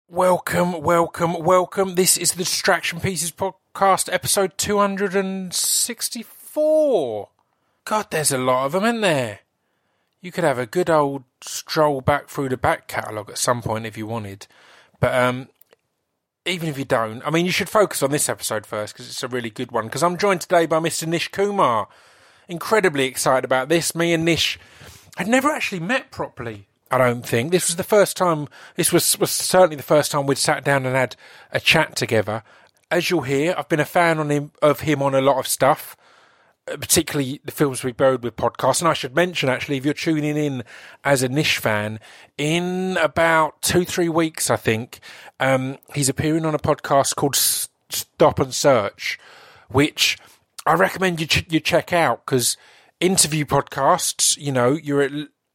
Welcome. This is the Distraction Pieces podcast, episode 264. God, there's a lot of them, isn't there? You could have a good old stroll back through the back catalogue at some point if you wanted. But even if you don't, I mean, you should focus on this episode first because it's a really good one. Because I'm joined today by Mr. Nish Kumar. Incredibly excited about this. Me and Nish had never actually met properly, I don't think. This was the first time, this was certainly the first time we'd sat down and had a chat together. As you'll hear, I've been a fan of him on a lot of stuff, particularly the Films We Buried with podcast. And I should mention, actually, if you're tuning in as a Nish fan, in about 2-3 weeks, I think, he's appearing on a podcast called Stop and Search, which I recommend you check out, because interview podcasts, you know, you're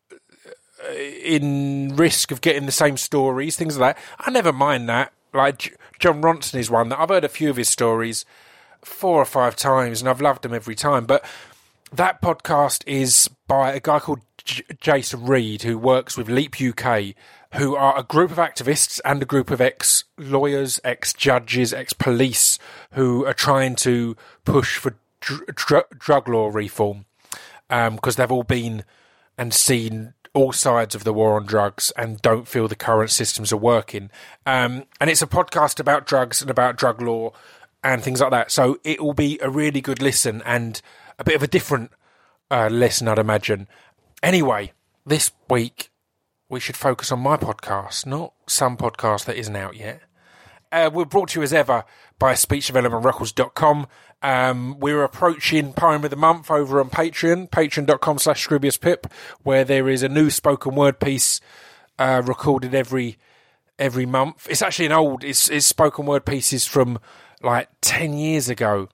in risk of getting the same stories, things like that. I never mind that. Like, Jon Ronson is one that I've heard a few of his stories 4 or 5 times, and I've loved them every time. But that podcast is by a guy called Jason Reed, who works with Leap UK, who are a group of activists and a group of ex-lawyers, ex-judges, ex-police, who are trying to push for drug law reform, because they've all been and seen all sides of the war on drugs and don't feel the current systems are working. And it's a podcast about drugs and about drug law and things like that. So it will be a really good listen and a bit of a different listen, I'd imagine. Anyway, this week we should focus on my podcast, not some podcast that isn't out yet. We're brought to you as ever by speechdevelopmentrecords.com. We're approaching Poem of the Month over on Patreon, patreon.com/ScroobiusPip, where there is a new spoken word piece recorded every month. It's actually it's spoken word pieces from like 10 years ago,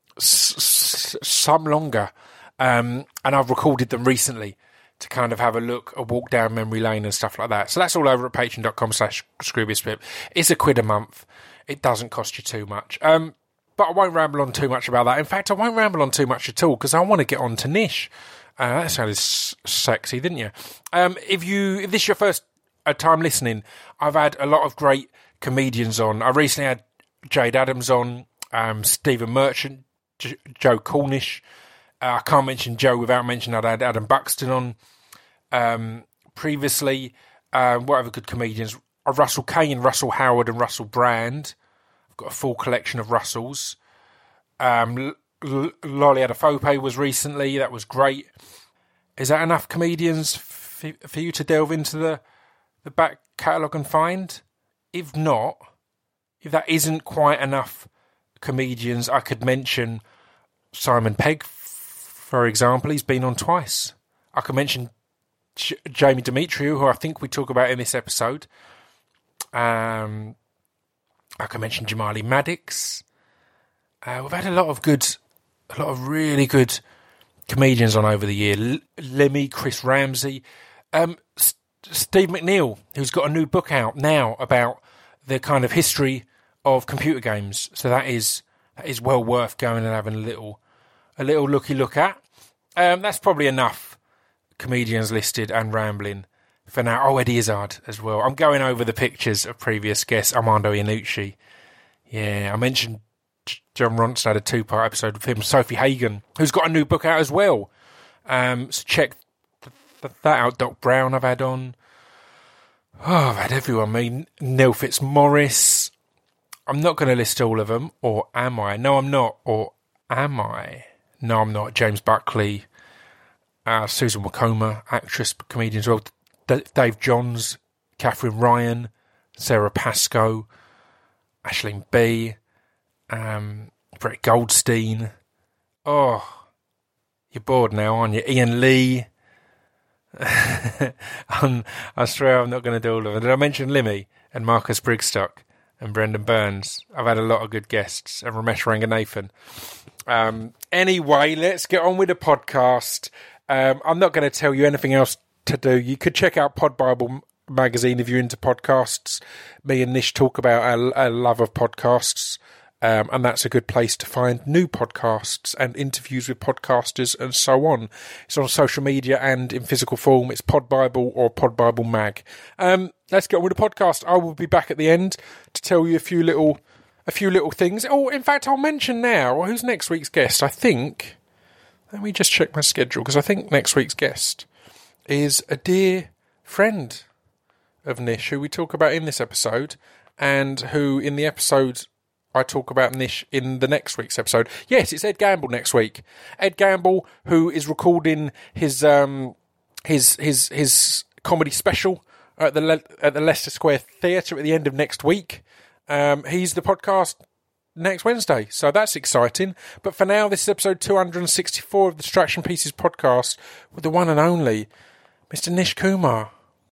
some longer. And I've recorded them recently to kind of have a walk down memory lane and stuff like that. So that's all over at patreon.com/ScroobiusPip. It's £1 a month. It doesn't cost you too much. But I won't ramble on too much about that. In fact, I won't ramble on too much at all because I want to get on to Nish. That sounded sexy, didn't you? If this is your first time listening, I've had a lot of great comedians on. I recently had Jade Adams on, Stephen Merchant, Joe Cornish. I can't mention Joe without mentioning I'd had Adam Buxton on previously. What other good comedians? Russell Kane, Russell Howard and Russell Brand. I've got a full collection of Russells. Lolly Adefope was recently. That was great. Is that enough comedians for you to delve into the back catalogue and find? If not, if that isn't quite enough comedians, I could mention Simon Pegg, for example. He's been on twice. I could mention Jamie Demetriou, who I think we talk about in this episode. I can mention Jamali Maddox. We've had a lot of really good comedians on over the year. Lemmy, Chris Ramsey, Steve McNeil, who's got a new book out now about the kind of history of computer games. So that is well worth going and having a little looky look at. That's probably enough comedians listed and rambling for now. Oh, Eddie Izzard as well. I'm going over the pictures of previous guests. Armando Iannucci. Yeah, I mentioned Jon Ronson had a 2-part episode with him. Sophie Hagen, who's got a new book out as well. So check that out. Doc Brown I've had on. Oh, I've had everyone. I mean, Neil Fitzmaurice. I'm not going to list all of them. Or am I? No, I'm not. Or am I? No, I'm not. James Buckley. Susan Wokoma, actress, comedian as well. Dave Johns, Catherine Ryan, Sarah Pascoe, Aisling B, Brett Goldstein. Oh, you're bored now, aren't you? Ian Lee. I swear I'm not going to do all of them. Did I mention Limmy and Marcus Brigstock and Brendan Burns? I've had a lot of good guests, and Ramesh Ranganathan. Anyway, let's get on with the podcast. I'm not going to tell you anything else to do. You could check out Pod Bible magazine if you're into podcasts. Me and Nish talk about our love of podcasts. and that's a good place to find new podcasts and interviews with podcasters and so on. It's on social media and in physical form. It's Pod Bible or Pod Bible Mag. Let's get on with the podcast. I will be back at the end to tell you a few little things. Oh, in fact, I'll mention now who's next week's guest. I think, let me just check my schedule, because I think next week's guest is a dear friend of Nish, who we talk about in this episode, and who in the episode I talk about Nish in the next week's episode. Yes, it's Ed Gamble next week. Ed Gamble, who is recording his comedy special at the Leicester Square Theatre at the end of next week. He's the podcast next Wednesday, so that's exciting. But for now, this is episode 264 of the Distraction Pieces podcast with the one and only Mr. Nish Kumar.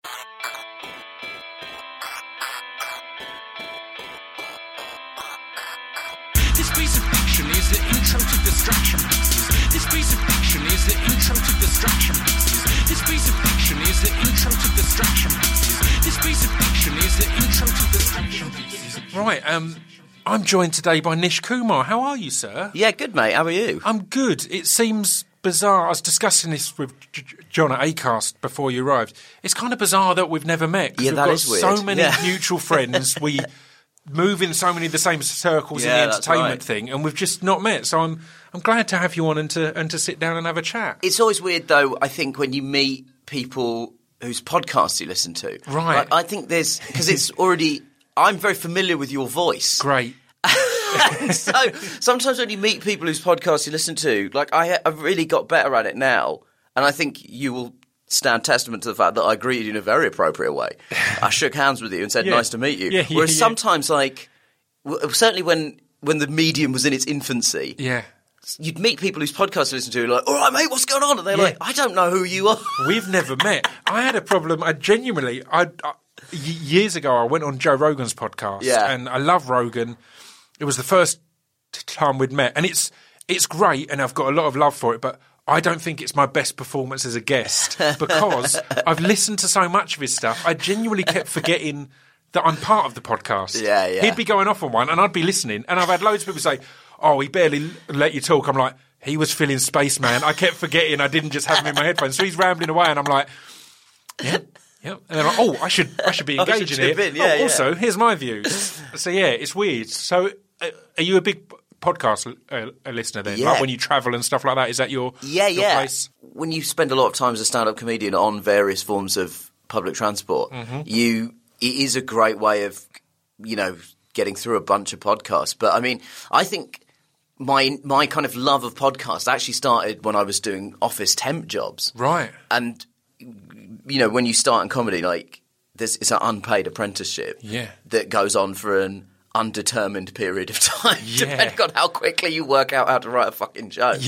This piece of fiction is the intro to Distraction Pieces. This piece of fiction is the intro to Distraction Pieces. This piece of fiction is the intro to Distraction Pieces. This piece of fiction is the intro to Distraction Pieces. Right, I'm joined today by Nish Kumar. How are you, sir? Yeah, good, mate. How are you? I'm good. It seems bizarre. I was discussing this with John at Acast before you arrived. It's kind of bizarre that we've never met. Yeah, that is we've weird. got so many mutual friends. We move in so many of the same circles in the that's entertainment right. thing, and we've just not met. So I'm glad to have you on and to sit down and have a chat. It's always weird, though, I think, when you meet people whose podcasts you listen to. Right. Like, I think there's... Because it's already... I'm very familiar with your voice. Great. So sometimes when you meet people whose podcasts you listen to, like, I've really got better at it now, and I think you will stand testament to the fact that I greeted you in a very appropriate way. I shook hands with you and said, nice to meet you. Whereas sometimes, like, certainly when the medium was in its infancy, you'd meet people whose podcasts you listen to, like, all right, mate, what's going on? And they're like, I don't know who you are. We've never met. I had a problem. Years ago, I went on Joe Rogan's podcast, and I love Rogan. It was the first time we'd met, and it's great, and I've got a lot of love for it, but I don't think it's my best performance as a guest because I've listened to so much of his stuff. I genuinely kept forgetting that I'm part of the podcast. Yeah. He'd be going off on one, and I'd be listening, and I've had loads of people say, oh, he barely let you talk. I'm like, he was filling space, man. I kept forgetting I didn't just have him in my headphones. So he's rambling away, and I'm like, Yep. And then I'm like, I should be engaging here. Also, here's my views. So yeah, it's weird. So are you a big podcast listener then? Yeah. Like when you travel and stuff like that, is that your place? When you spend a lot of time as a stand-up comedian on various forms of public transport, it is a great way of, getting through a bunch of podcasts. But I mean, I think my kind of love of podcasts actually started when I was doing office temp jobs. Right. And when you start in comedy, like it's an unpaid apprenticeship that goes on for an undetermined period of time, depending on how quickly you work out how to write a fucking joke.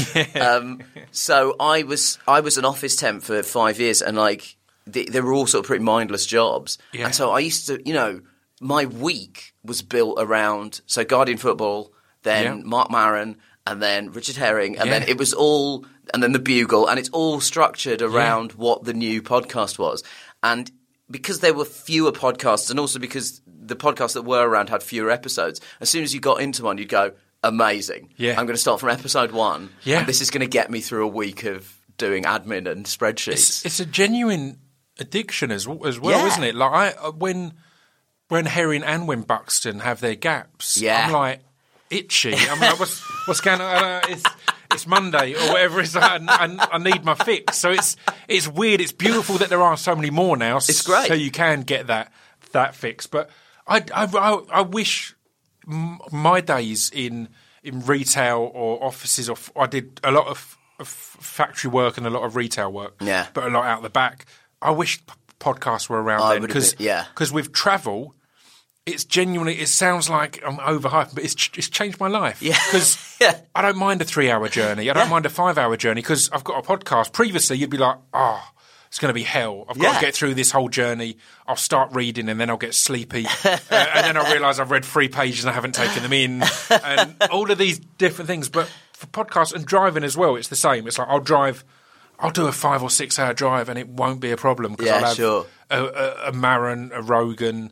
So I was an office temp for 5 years, and like they were all sort of pretty mindless jobs. And so I used to, my week was built around Guardian Football, then Mark Maron, and then Richard Herring, and then it was all, and then the Bugle, and it's all structured around what the new podcast was. And because there were fewer podcasts, and also because the podcasts that were around had fewer episodes, as soon as you got into one, you'd go, amazing. I'm going to start from episode 1, and this is going to get me through a week of doing admin and spreadsheets. It's a genuine addiction as well, isn't it? Like when Herring and when Buxton have their gaps, I'm like itchy. I'm like, what's going on? It's Monday or whatever. It's like, I need my fix. So it's weird. It's beautiful that there are so many more now. It's great. So you can get that fix. But I wish my days in retail or offices, or I did a lot of factory work and a lot of retail work, but a lot out the back. I wish podcasts were around then because with travel, it's genuinely, it sounds like I'm overhyped, but it's changed my life. Because I don't mind a 3-hour journey. I don't mind a 5-hour journey because I've got a podcast. Previously, you'd be like, it's going to be hell. I've got to get through this whole journey. I'll start reading and then I'll get sleepy. And then I'll realise I've read 3 pages and I haven't taken them in. And all of these different things. But for podcasts and driving as well, it's the same. It's like I'll do a 5 or 6 hour drive and it won't be a problem because I'll have a Maron, a Rogan.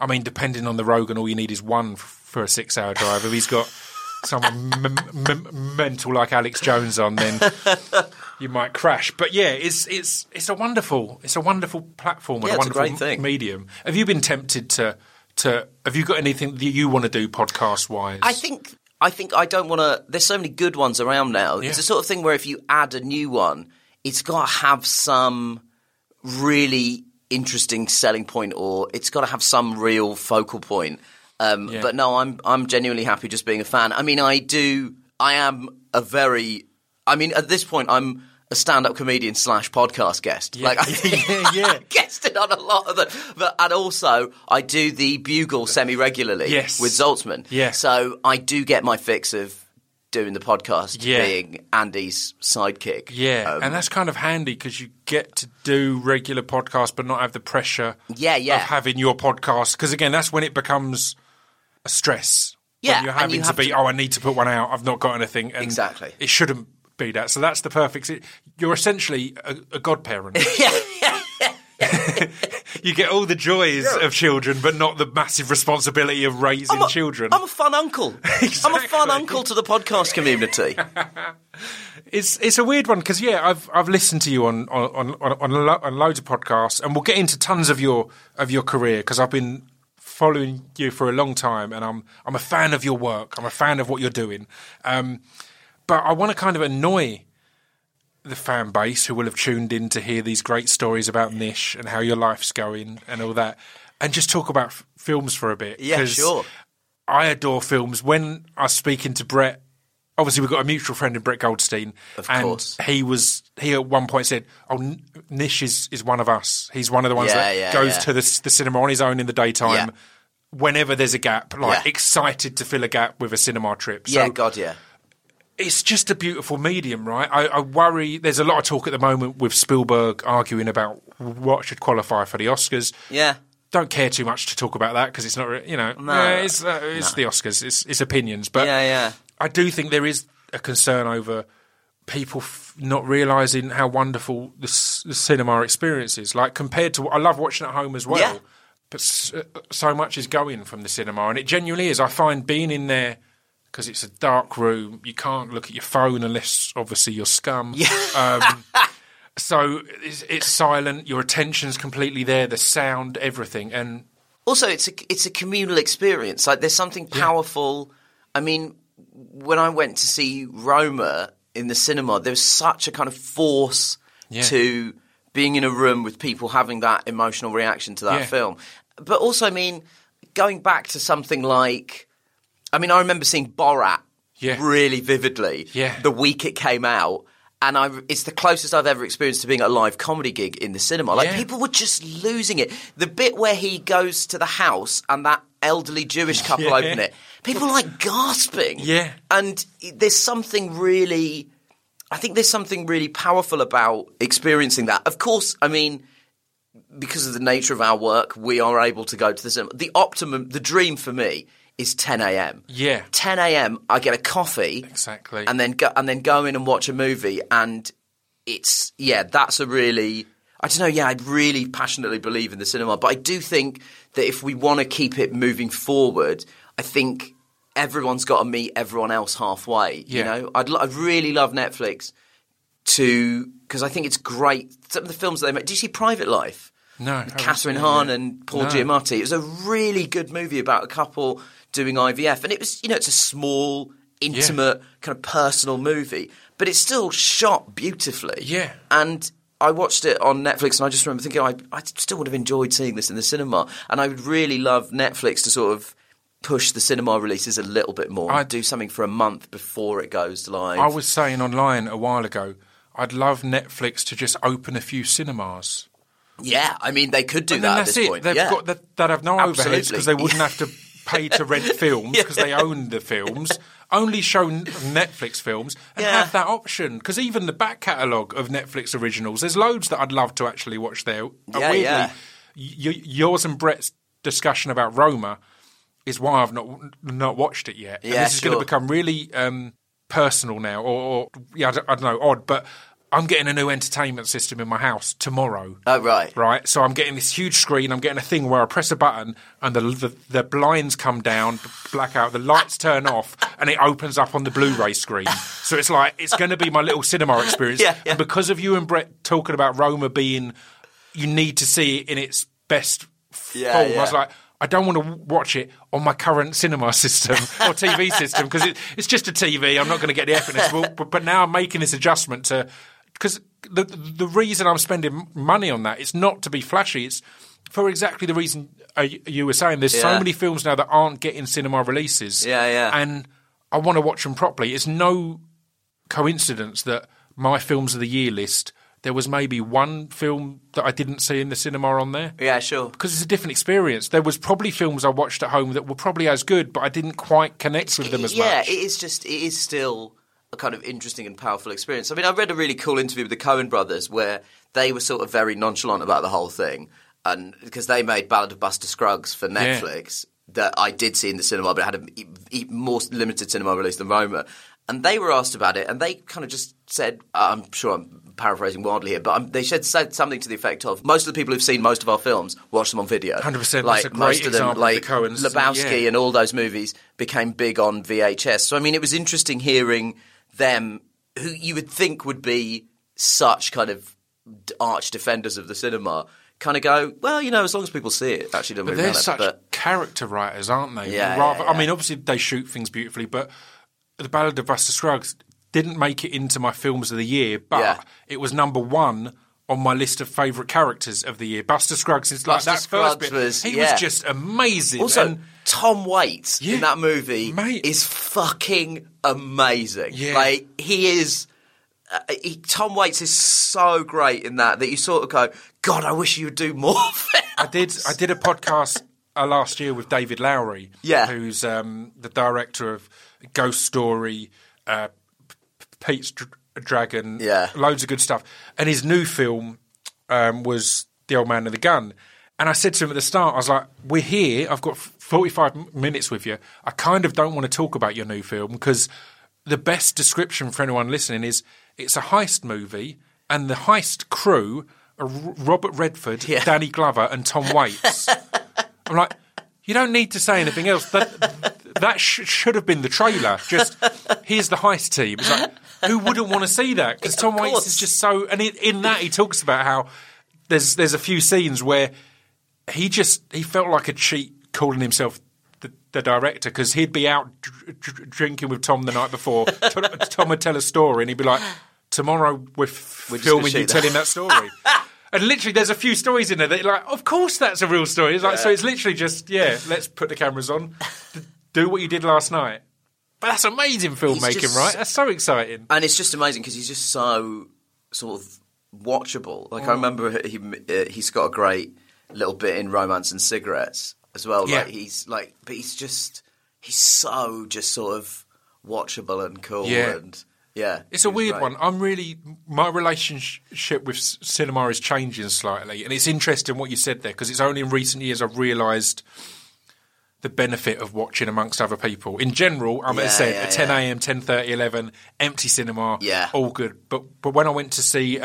I mean, depending on the Rogan, all you need is one for a 6-hour drive. If he's got someone mental like Alex Jones on, then you might crash. But yeah, it's a wonderful platform and a wonderful medium. Have you been tempted to have you got anything that you want to do podcast wise? I think I don't want to. There's so many good ones around now. Yeah. It's the sort of thing where if you add a new one, it's got to have some really interesting selling point, or it's got to have some real focal point. But no, I'm genuinely happy just being a fan. I mean, at this point, I'm a stand-up comedian / podcast guest. Yeah. I guested on a lot of them. And also, I do the Bugle semi-regularly with Zaltzman. Yeah. So I do get my fix of doing the podcast being Andy's sidekick. Yeah, and that's kind of handy because you get to do regular podcasts but not have the pressure of having your podcast. Because, again, that's when it becomes a stress. Yeah. When you're having to be, I need to put one out. I've not got anything. And exactly. It shouldn't be that. So that's the perfect... You're essentially a godparent. You get all the joys of children, but not the massive responsibility of raising children. I'm a fun uncle. Exactly. I'm a fun uncle to the podcast community. It's a weird one because I've listened to you on loads of podcasts, and we'll get into tons of your career because I've been following you for a long time, and I'm a fan of your work. I'm a fan of what you're doing, but I want to kind of annoy the fan base who will have tuned in to hear these great stories about Nish and how your life's going and all that, and just talk about films for a bit. Yeah, sure. I adore films. When I was speaking to Brett, obviously we've got a mutual friend in Brett Goldstein. Of course. He at one point said, Nish is one of us. He's one of the ones that goes to the cinema on his own in the daytime whenever there's a gap, excited to fill a gap with a cinema trip. So, it's just a beautiful medium, right? I worry. There's a lot of talk at the moment with Spielberg arguing about what should qualify for the Oscars. Yeah. Don't care too much to talk about that because it's not, it's the Oscars. It's opinions. But I do think there is a concern over people not realising how wonderful the cinema experience is. Like, compared to, I love watching at home as well. Yeah. But so much is going from the cinema, and it genuinely is. I find being in there, because it's a dark room, you can't look at your phone unless, obviously, you're scum. Yeah. So it's silent. Your attention's completely there. The sound, everything, and also it's a communal experience. Like, there's something powerful. I mean, when I went to see Roma in the cinema, there was such a kind of force to being in a room with people having that emotional reaction to that film. But also, I mean, going back to something like, I mean, I remember seeing Borat really vividly the week it came out, and it's the closest I've ever experienced to being at a live comedy gig in the cinema. Like, people were just losing it. The bit where he goes to the house and that elderly Jewish couple open it, people are like gasping. Yeah. And there's something really, I think there's something really powerful about experiencing that. Of course, I mean, because of the nature of our work, we are able to go to the cinema. The dream for me is 10 a.m. Yeah. 10 a.m. I get a coffee. Exactly. And then go in and watch a movie, and it's that's a really, I don't know, I really passionately believe in the cinema, but I do think that if we want to keep it moving forward, I think everyone's got to meet everyone else halfway. You know, I'd really love Netflix because I think it's great. Some of the films that they make. Do you see Private Life? No. With Catherine Hahn and Paul Giamatti. It was a really good movie about a couple doing IVF, and it was, it's a small, intimate, kind of personal movie, but it's still shot beautifully. Yeah. And I watched it on Netflix, and I just remember thinking, I still would have enjoyed seeing this in the cinema, and I would really love Netflix to sort of push the cinema releases a little bit more. I'd do something for a month before it goes live. I was saying online a while ago, I'd love Netflix to just open a few cinemas. Yeah, I mean, they could do that at this point. They'd have no overheads because they wouldn't have to pay to rent films because they own the films. Only show Netflix films and have that option. Because even the back catalogue of Netflix originals, there's loads that I'd love to actually watch there. Weirdly, yours and Brett's discussion about Roma is why I've not watched it yet. And this is going to become really personal now, or I don't know, odd, but I'm getting a new entertainment system in my house tomorrow. Oh, right. Right? So I'm getting this huge screen. I'm getting a thing where I press a button and the blinds come down, black out, the lights turn off, and it opens up on the Blu-ray screen. So it's like, it's going to be my little cinema experience. Yeah. And because of you and Brett talking about Roma being, you need to see it in its best form, I was like, I don't want to watch it on my current cinema system or TV system because it's just a TV. I'm not going to get the effortness. But now I'm making this adjustment to... Because the reason I'm spending money on that, it's not to be flashy. It's for exactly the reason you were saying. There's so many films now that aren't getting cinema releases. And I want to watch them properly. It's no coincidence that my films of the year list, there was maybe one film that I didn't see in the cinema on there. Yeah, sure. Because it's a different experience. There was probably films I watched at home that were probably as good, but I didn't quite connect with them as much. Yeah, it is still a kind of interesting and powerful experience. I mean, I read a really cool interview with the Coen brothers where they were sort of very nonchalant about the whole thing, and because they made Ballad of Buster Scruggs for Netflix that I did see in the cinema, but it had a more limited cinema release than Roma. And they were asked about it, and they kind of just said, I'm sure I'm paraphrasing wildly here, but they said something to the effect of, most of the people who've seen most of our films watch them on video. 100%. Like, that's a great most of them, example like of the Coens. Lebowski and all those movies became big on VHS. So, I mean, it was interesting hearing them, who you would think would be such kind of arch defenders of the cinema, kind of go, well, you know, as long as people see it, actually doesn't really matter. But they're such character writers, aren't they? Yeah. I mean, obviously they shoot things beautifully, but The Ballad of Buster Scruggs didn't make it into my films of the year, but it was number one on my list of favourite characters of the year. Buster Scruggs is like that first bit. He was just amazing. Also, Tom Waits in that movie is fucking amazing. Yeah. Like, he is... Tom Waits is so great in that you sort of go, God, I wish you would do more films. I did a podcast last year with David Lowery, who's the director of Ghost Story, Pete's Dragon, loads of good stuff. And his new film was The Old Man and the Gun. And I said to him at the start, I was like, we're here, I've got 45 minutes with you. I kind of don't want to talk about your new film because the best description for anyone listening is it's a heist movie and the heist crew are Robert Redford, Danny Glover and Tom Waits. I'm like, you don't need to say anything else. That should have been the trailer. Just, here's the heist team. It's like, who wouldn't want to see that? Because Tom Waits is just so... And in that, he talks about how there's a few scenes where he felt like a cheat calling himself the director because he'd be out drinking with Tom the night before. Tom would tell a story and he'd be like, tomorrow we're filming you telling that story. And literally there's a few stories in there that you're like, of course that's a real story. It's like, so it's literally just, let's put the cameras on, do what you did last night. But that's amazing filmmaking, right? That's so exciting. And it's just amazing because he's just so sort of watchable. Like, I remember he's got a great little bit in Romance and Cigarettes as well. Yeah. Like, he's so just sort of watchable and cool. Yeah. And it's a weird one. My relationship with cinema is changing slightly. And it's interesting what you said there because it's only in recent years I've realised the benefit of watching amongst other people. In general, at 10 a.m, 10:30, 11, empty cinema, all good. But when I went to see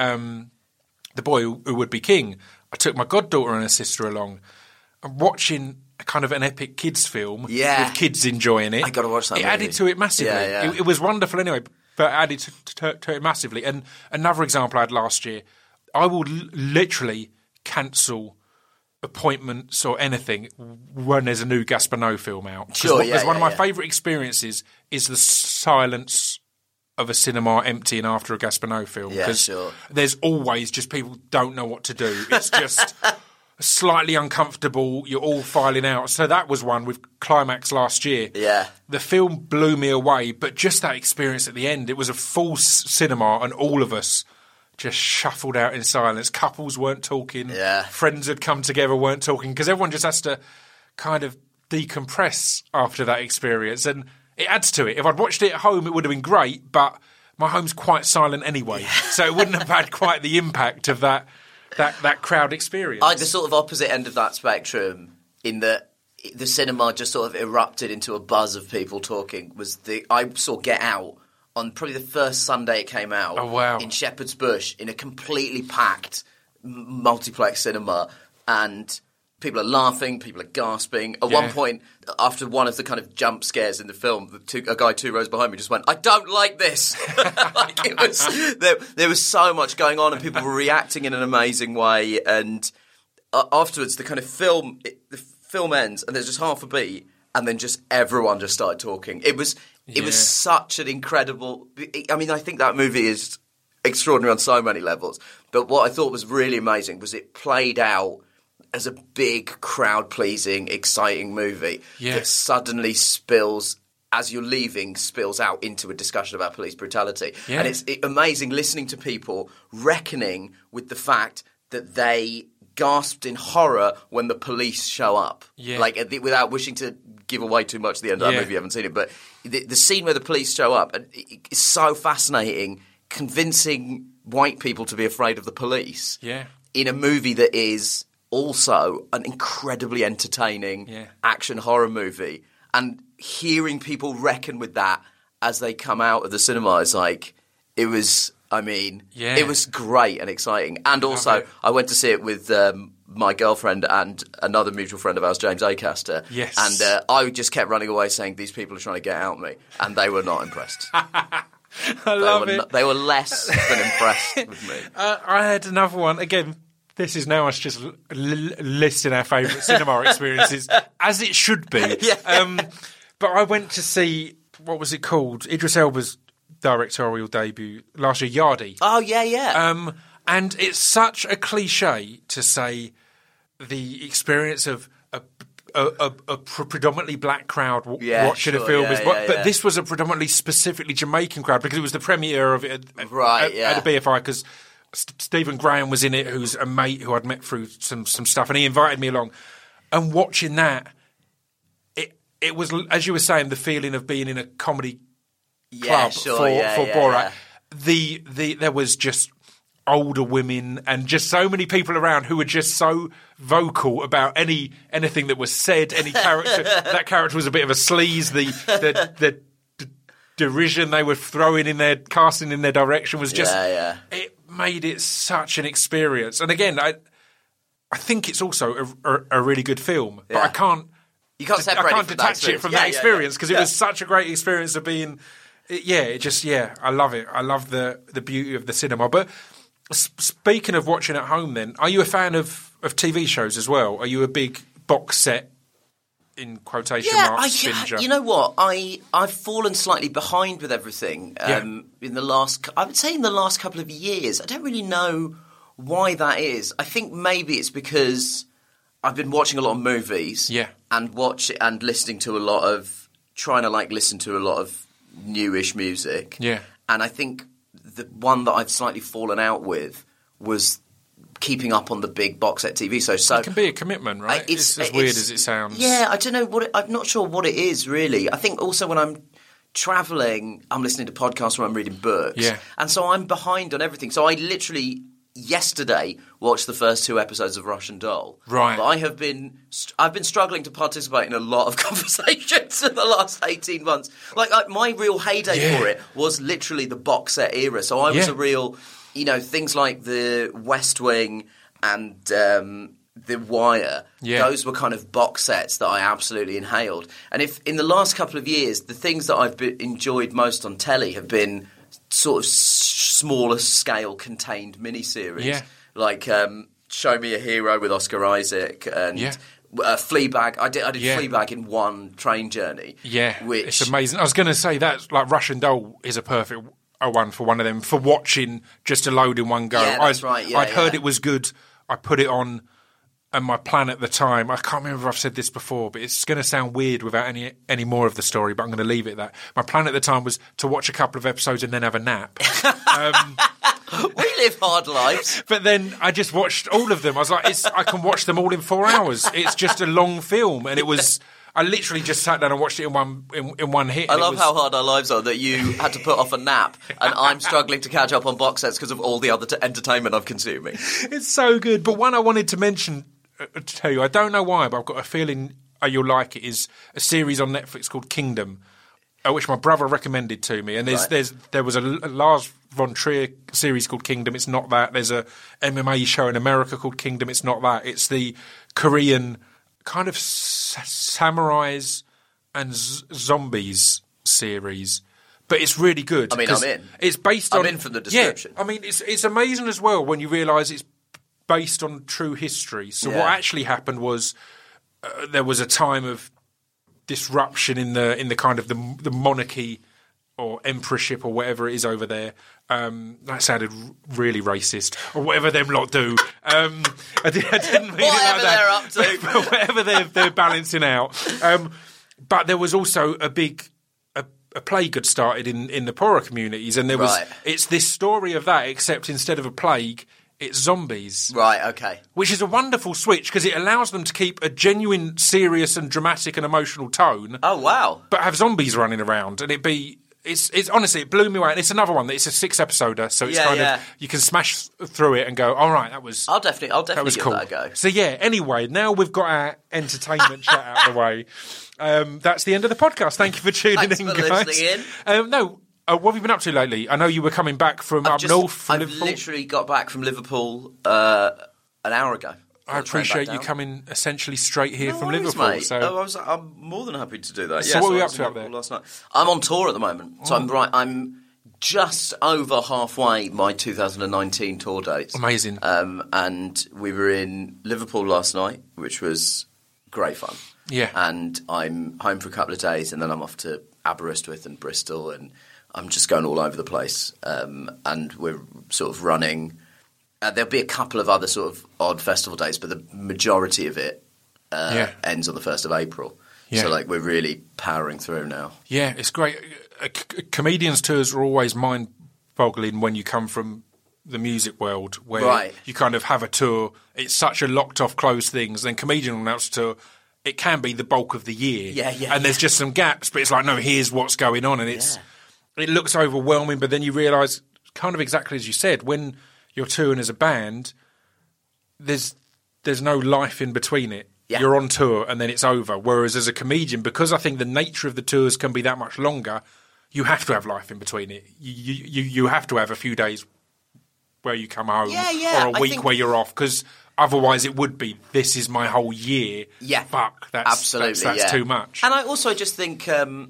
The Boy Who Would Be King, I took my goddaughter and her sister along. And watching kind of an epic kids film with kids enjoying it. I got to watch that movie. It added to it massively. It was wonderful anyway, but it added to it massively. And another example I had last year, I will literally cancel appointments or anything when there's a new Gaspar Noé film out. Because one of my favourite experiences is the silence of a cinema emptying after a Gaspar Noé film. Because there's always just people don't know what to do. It's just slightly uncomfortable. You're all filing out. So that was one with Climax last year. Yeah. The film blew me away, but just that experience at the end, it was a full cinema and all of us just shuffled out in silence. Couples weren't talking. Yeah. Friends had come together, weren't talking, because everyone just has to kind of decompress after that experience. And it adds to it. If I'd watched it at home, it would have been great, but my home's quite silent anyway. So it wouldn't have had quite the impact of that crowd experience. I had the sort of opposite end of that spectrum in that the cinema just sort of erupted into a buzz of people talking. I saw Get Out on probably the first Sunday it came out. Oh, wow. In Shepherd's Bush, in a completely packed multiplex cinema, and people are laughing, people are gasping. At one point, after one of the kind of jump scares in the film, a guy 2 rows behind me just went, "I don't like this." Like it was, there was so much going on, and people were reacting in an amazing way. And afterwards, the film ends, and there's just half a beat, and then just everyone just started talking. It was such an incredible. I mean, I think that movie is extraordinary on so many levels. But what I thought was really amazing was it played out as a big, crowd-pleasing, exciting movie that suddenly spills, as you're leaving, spills out into a discussion about police brutality. Yeah. And it's amazing listening to people reckoning with the fact that they gasped in horror when the police show up. Yeah. Like, without wishing to give away too much at the end of that movie, if you haven't seen it. But the scene where the police show up is so fascinating, convincing white people to be afraid of the police in a movie that is also an incredibly entertaining action horror movie. And hearing people reckon with that as they come out of the cinema is like, it was great and exciting. And also, I went to see it with my girlfriend and another mutual friend of ours, James Acaster. Yes. And I just kept running away saying, these people are trying to get out me. And they were not impressed. I love it. They were less than impressed with me. I had another one. Again, this is now us just listing our favourite cinema experiences, as it should be. But I went to see, what was it called? Idris Elba's directorial debut last year, Yardi. Oh, yeah. And it's such a cliche to say the experience of a predominantly black crowd watching a film but this was a predominantly specifically Jamaican crowd because it was the premiere of it at the BFI, because Stephen Graham was in it, who's a mate who I'd met through some stuff, and he invited me along. And watching that, it was, as you were saying, the feeling of being in a comedy club for Borat. There was just older women and just so many people around who were just so vocal about anything that was said, any character. That character was a bit of a sleaze. The derision they were casting in their direction was just it made it such an experience. And again, I think it's also a really good film, but I can't detach it from that experience because it was such a great experience of being. I love it. I love the beauty of the cinema. But speaking of watching at home, then, are you a fan of TV shows as well? Are you a big box set, in quotation marks, binger? You know what? I've fallen slightly behind with everything in the last couple of years. I don't really know why that is. I think maybe it's because I've been watching a lot of movies and listening to a lot of newish music. Yeah. And I think the one that I've slightly fallen out with was keeping up on the big box set TV. So it can be a commitment, right? It's as weird as it sounds. Yeah, I don't know I'm not sure what it is really. I think also when I'm traveling, I'm listening to podcasts or I'm reading books. Yeah. And so I'm behind on everything. So I literally yesterday watched the first 2 episodes of Russian Doll. Right. But I've been struggling to participate in a lot of conversations in the last 18 months. Like my real heyday for it was literally the box set era. So I was a real, things like the West Wing and The Wire. Yeah. Those were kind of box sets that I absolutely inhaled. And if in the last couple of years, the things that I've enjoyed most on telly have been sort of smaller scale contained miniseries, like Show Me a Hero with Oscar Isaac and Fleabag. I did Fleabag in one train journey. Yeah, which it's amazing. I was going to say that like Russian Doll is a perfect one for one of them for watching just a load in one go. Yeah, that's right. Yeah, I'd heard it was good. I put it on. And my plan at the time, I can't remember if I've said this before, but it's going to sound weird without any more of the story, but I'm going to leave it at that. My plan at the time was to watch a couple of episodes and then have a nap. We live hard lives. But then I just watched all of them. I was like, I can watch them all in 4 hours. It's just a long film. And I literally just sat down and watched it in one hit. I love how hard our lives are that you had to put off a nap and I'm struggling to catch up on box sets because of all the other entertainment I'm consuming. It's so good. But one I wanted to mention to tell you, I don't know why, but I've got a feeling you'll like it, is a series on Netflix called Kingdom. which my brother recommended to me. And there was a Lars von Trier series called Kingdom. It's not that. There's a MMA show in America called Kingdom. It's not that. It's the Korean kind of samurais and zombies series. But it's really good. I mean, I'm in. It's based on... I'm in from the description. Yeah, I mean, it's amazing as well when you realise it's based on true history. So what actually happened was there was a time of disruption in the kind of the monarchy or emperorship or whatever it is over there. That sounded really racist, or whatever them lot do. I didn't mean whatever it like that. They're up to. Whatever they're balancing out. But there was also a plague had started in the poorer communities, and there was it's this story of that, except instead of a plague, it's zombies. Right, okay. Which is a wonderful switch because it allows them to keep a genuine, serious and dramatic and emotional tone. Oh, wow. But have zombies running around, and it's honestly, it blew me away. And it's another one that it's a 6-episoder, so it's kind of you can smash through it and go, all right, that was I'll definitely give cool. that a go. So anyway, now we've got our entertainment chat out of the way. That's the end of the podcast. Thank you for tuning in, guys. Listening in. What have you been up to lately? I know you were coming back from north. I've Liverpool. literally got back from Liverpool an hour ago. I appreciate you coming essentially straight here from Liverpool. Mate. So I'm more than happy to do that. So what were you up to up there? Last night? I'm on tour at the moment. So I'm just over halfway my 2019 tour dates. Amazing. And we were in Liverpool last night, which was great fun. Yeah. And I'm home for a couple of days, and then I'm off to Aberystwyth and Bristol, and I'm just going all over the place. And we're sort of running. There'll be a couple of other sort of odd festival days, but the majority of it ends on the 1st of April. Yeah. So, we're really powering through now. Yeah, it's great. Comedians' tours are always mind-boggling when you come from the music world, where you kind of have a tour. It's such a locked-off, closed things. Then comedian announced tour, it can be the bulk of the year. And there's just some gaps, but it's like, no, here's what's going on. And it looks overwhelming, but then you realise, kind of exactly as you said, when you're touring as a band, there's no life in between it. Yeah. You're on tour and then it's over. Whereas as a comedian, because I think the nature of the tours can be that much longer, you have to have life in between it. You have to have a few days where you come home or a week where you're off, because otherwise it would be, this is my whole year. Yeah. Fuck, that's too much. And I also just think,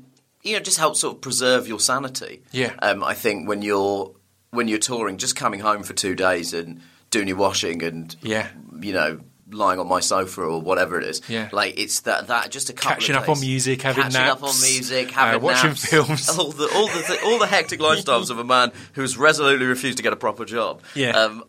just helps sort of preserve your sanity. Yeah. I think when you're touring, just coming home for 2 days and doing your washing and, lying on my sofa or whatever it is. Yeah. It's that just a couple catching of up on music, having naps. Catching up on music, having watching naps. films. All the hectic lifestyles of a man who has resolutely refused to get a proper job. Yeah.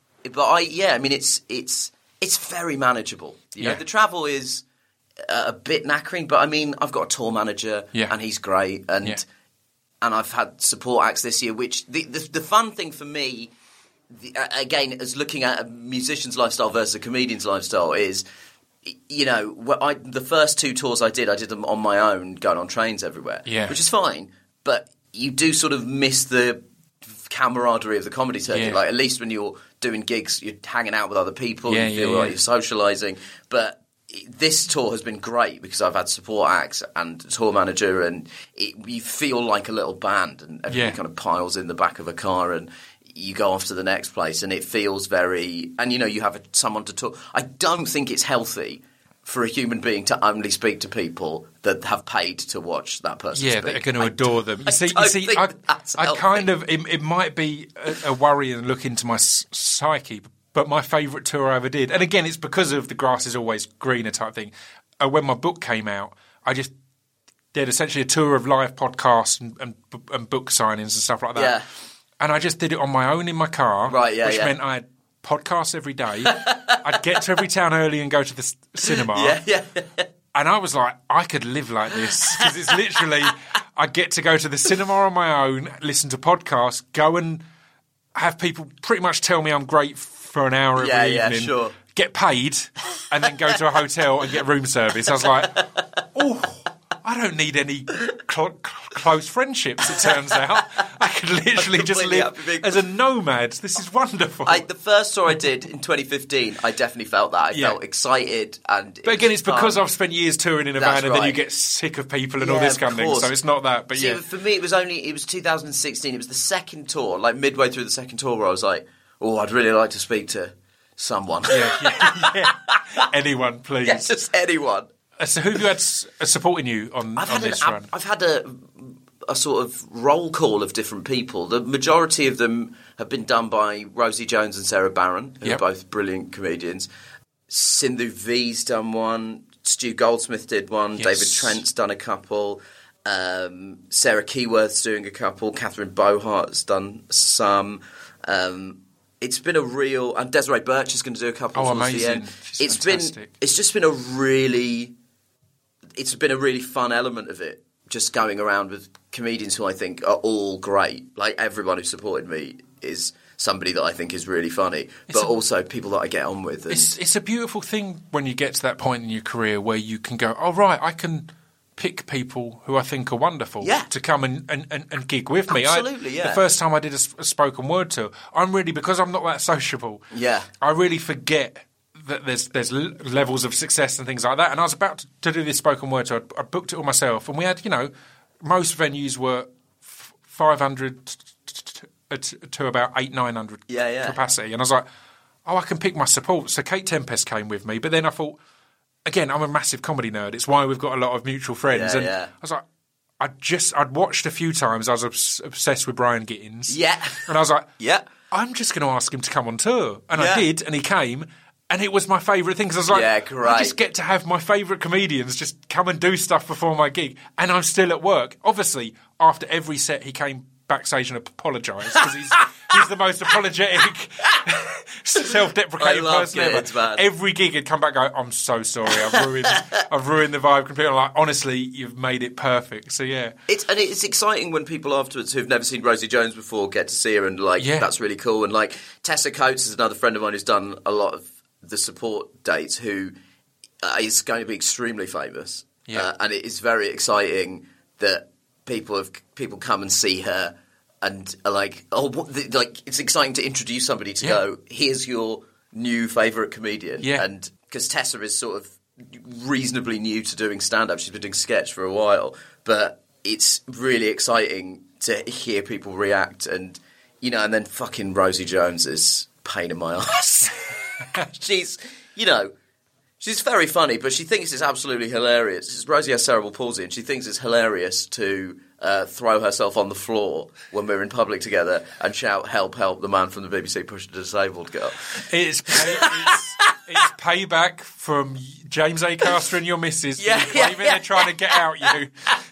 It's very manageable. You know, the travel is a bit knackering, but I've got a tour manager and he's great, and I've had support acts this year, which the fun thing for me, again, as looking at a musician's lifestyle versus a comedian's lifestyle, is, the first 2 tours I did them on my own, going on trains everywhere, which is fine, but you do sort of miss the camaraderie of the comedy circuit. At least when you're doing gigs, you're hanging out with other people, you feel like you're socialising. But this tour has been great because I've had support acts and a tour manager, and you feel like a little band, and everyone kind of piles in the back of a car, and you go off to the next place, and it feels very... And, you have someone to talk... I don't think it's healthy for a human being to only speak to people that have paid to watch that person speak. They're going to adore them. I kind of... It might be a worry and look into my psyche, but my favourite tour I ever did, and again, it's because of the grass is always greener type thing, when my book came out, I just did essentially a tour of live podcasts and book signings and stuff like that. Yeah. And I just did it on my own in my car, which meant I had podcasts every day. I'd get to every town early and go to the cinema. And I was like, I could live like this. Because it's literally, I get to go to the cinema on my own, listen to podcasts, go and have people pretty much tell me I'm great for an hour every evening, get paid, and then go to a hotel and get room service. I was like, I don't need any close friendships, it turns out. I could literally just live as a nomad. This is wonderful. The first tour I did in 2015, I definitely felt that. I felt excited. But again, it's because I've spent years touring in a van and then you get sick of people and all this kind of thing. So it's not that. But for me, it was 2016. It was the second tour, like midway through the second tour, where I was like, oh, I'd really like to speak to someone. Yeah. Anyone, please. Yeah, just anyone. So who have you had supporting you on this run? I've had a sort of roll call of different people. The majority of them have been done by Rosie Jones and Sarah Barron, who are both brilliant comedians. Sindhu V's done one. Stu Goldsmith did one. Yes. David Trent's done a couple. Sarah Keyworth's doing a couple. Catherine Bohart's done some. It's been a real... And Desiree Birch is going to do a couple towards the end. She's fantastic. It's just been a really... It's been a really fun element of it, just going around with comedians who I think are all great. Like, everyone who supported me is somebody that I think is really funny, but also people that I get on with. It's a beautiful thing when you get to that point in your career where you can go, oh, right, I can pick people who I think are wonderful to come and gig with me. Absolutely, The first time I did a spoken word tour, because I'm not that sociable, I really forget that there's levels of success and things like that. And I was about to do this spoken word tour. I booked it all myself, and we had, most venues were 500 to about 800-900 capacity. And I was like, oh, I can pick my support. So Kate Tempest came with me, but then I thought, again, I'm a massive comedy nerd. It's why we've got a lot of mutual friends. I was like, I'd watched a few times. I was obsessed with Brian Gittins. Yeah. And I was like, I'm just going to ask him to come on tour. And I did, and he came. And it was my favourite thing, because I was like, I just get to have my favourite comedians just come and do stuff before my gig, and I'm still at work. Obviously, after every set, he came backstage and apologised, because he's the most apologetic, self-deprecating person ever. Every gig he'd come back and go, I'm so sorry, I've ruined the vibe completely. I'm like, honestly, you've made it perfect. So, yeah. It's exciting when people afterwards who've never seen Rosie Jones before get to see her, and, that's really cool. And, Tessa Coates is another friend of mine who's done a lot of the support dates, who is going to be extremely famous, and it is very exciting that people come and see her and are like, it's exciting to introduce somebody to go, here's your new favourite comedian, and because Tessa is sort of reasonably new to doing stand-up, she's been doing sketch for a while, but it's really exciting to hear people react, and and then fucking Rosie Jones is pain in my ass. She's very funny, but she thinks it's absolutely hilarious. Rosie has cerebral palsy, and she thinks it's hilarious to throw herself on the floor when we're in public together and shout, help, help, the man from the BBC pushed a disabled girl. It's payback from James Acaster and your missus. They're trying to get out you.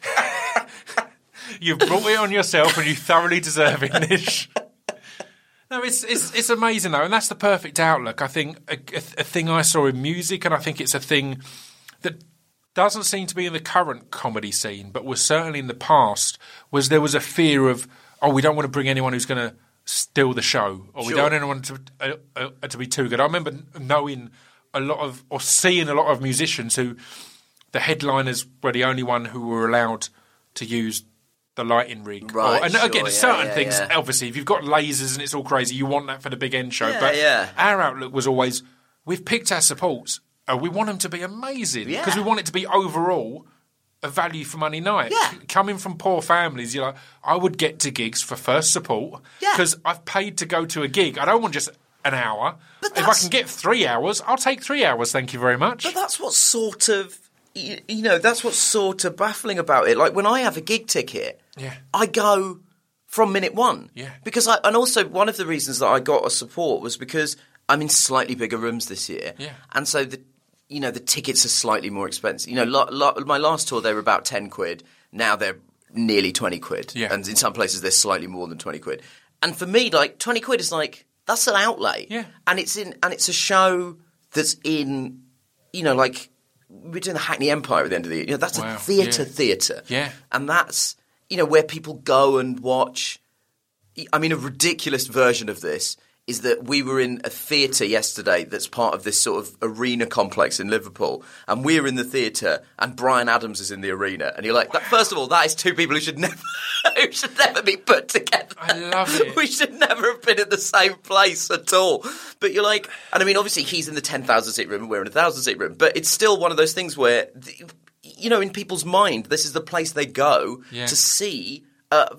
You've brought it on yourself, and you thoroughly deserve it, Nish. No, it's amazing though, and that's the perfect outlook. I think a thing I saw in music, and I think it's a thing that doesn't seem to be in the current comedy scene, but was certainly in the past, was there was a fear of, we don't want to bring anyone who's going to steal the show, or we don't want anyone to be too good. I remember knowing seeing a lot of musicians who the headliners were the only one who were allowed to use the lighting rig. Right, certain things, obviously, if you've got lasers and it's all crazy, you want that for the big end show. Our outlook was always, we've picked our supports, we want them to be amazing, because we want it to be overall a value for money night. Coming from poor families, you're like, I would get to gigs for first support, because I've paid to go to a gig. I don't want just an hour. If I can get 3 hours, I'll take 3 hours, thank you very much. But that's what's sort of... that's what's sort of baffling about it. Like, when I have a gig ticket, I go from minute one. Because and also one of the reasons that I got a support was because I'm in slightly bigger rooms this year. And so the tickets are slightly more expensive. My last tour, they were about 10 quid. Now they're nearly 20 quid. And in some places they're slightly more than 20 quid. And for me, 20 quid is that's an outlay. And it's a show that's in, we're doing the Hackney Empire at the end of the year. That's a theatre. And that's, where people go and watch. I mean, a ridiculous version of this is that we were in a theatre yesterday that's part of this sort of arena complex in Liverpool, and we're in the theatre, and Bryan Adams is in the arena, and you're like, first of all, that is two people who should never be put together. I love it. We should never have been in the same place at all. But you're like, and I mean, obviously he's in the 10,000 seat room and we're in a 1,000 seat room, but it's still one of those things where, you know, in people's mind, this is the place they go to see a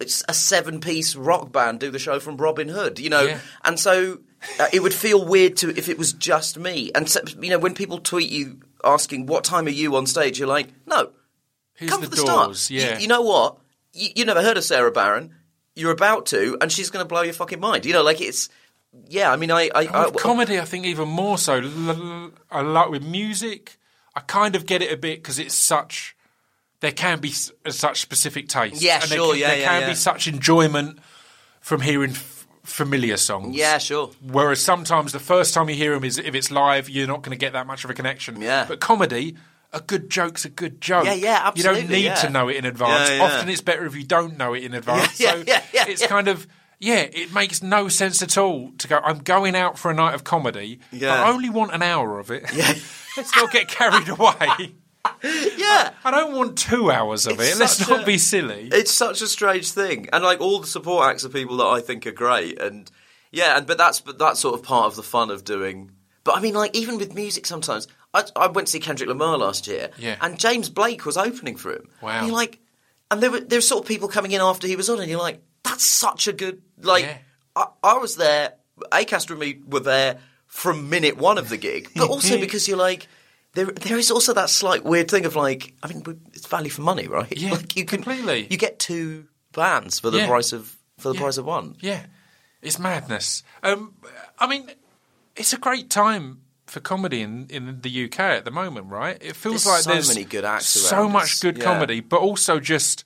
7-piece rock band do the show from Robin Hood, you know, and so it would feel weird if it was just me. And so, you know, when people tweet you asking what time are you on stage, you're like, no, here's come the for the doors. start. Yeah, you know what? You never heard of Sarah Barron. You're about to, and she's going to blow your fucking mind. You know, like it's. Yeah, I mean, with comedy, I think even more so. I like with music. I kind of get it a bit because it's such. There can be such specific tastes. Yeah, and sure. There can be such enjoyment from hearing familiar songs. Yeah, sure. Whereas sometimes the first time you hear them is if it's live, you're not going to get that much of a connection. Yeah. But comedy, a good joke's a good joke. Yeah, absolutely. You don't need to know it in advance. Yeah. Often it's better if you don't know it in advance. It's kind of. Yeah, it makes no sense at all to go, I'm going out for a night of comedy. Yeah. I only want an hour of it. Yeah. Let's not get carried away. Yeah. I don't want 2 hours of it. Let's not be silly. It's such a strange thing. And like all the support acts are people that I think are great. And but that's sort of part of the fun of doing. But I mean, like, even with music sometimes. I went to see Kendrick Lamar last year. Yeah. And James Blake was opening for him. Wow. And you're like, and there were sort of people coming in after he was on, and you're like, that's such a good, like, I was there, Acast and me were there from minute one of the gig, but also because you're like, there is also that slight weird thing of like, I mean, it's value for money, right? Yeah, like completely. You get 2 bands for the price of price of one. Yeah, it's madness. I mean, it's a great time for comedy in the UK at the moment, right? It feels like so there's many good acts around. So much good comedy, but also just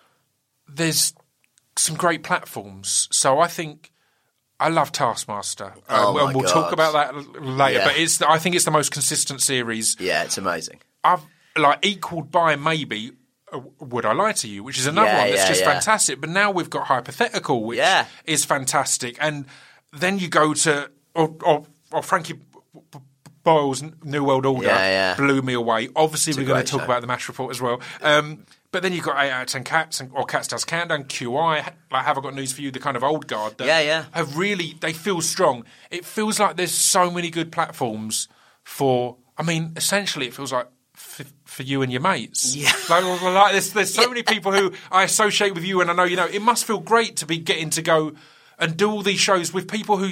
there's some great platforms. So I think I love Taskmaster. Oh we'll talk about that later. But I think it's the most consistent series. Yeah, it's amazing. I've equalled by maybe Would I Lie to You, which is another one that's just fantastic. But now we've got Hypothetical, which is fantastic. And then you go to or Frankie Boyle's New World Order blew me away. Obviously, we're going to talk about the MASH report as well. But then you've got 8 out of 10 Cats, or Cats Does Countdown, QI, Have I Got News for You, the kind of old guard that have really, they feel strong. It feels like there's so many good platforms for, I mean, essentially it feels like for you and your mates. Yeah. Like there's so many people who I associate with you, and I know, you know, it must feel great to be getting to go and do all these shows with people who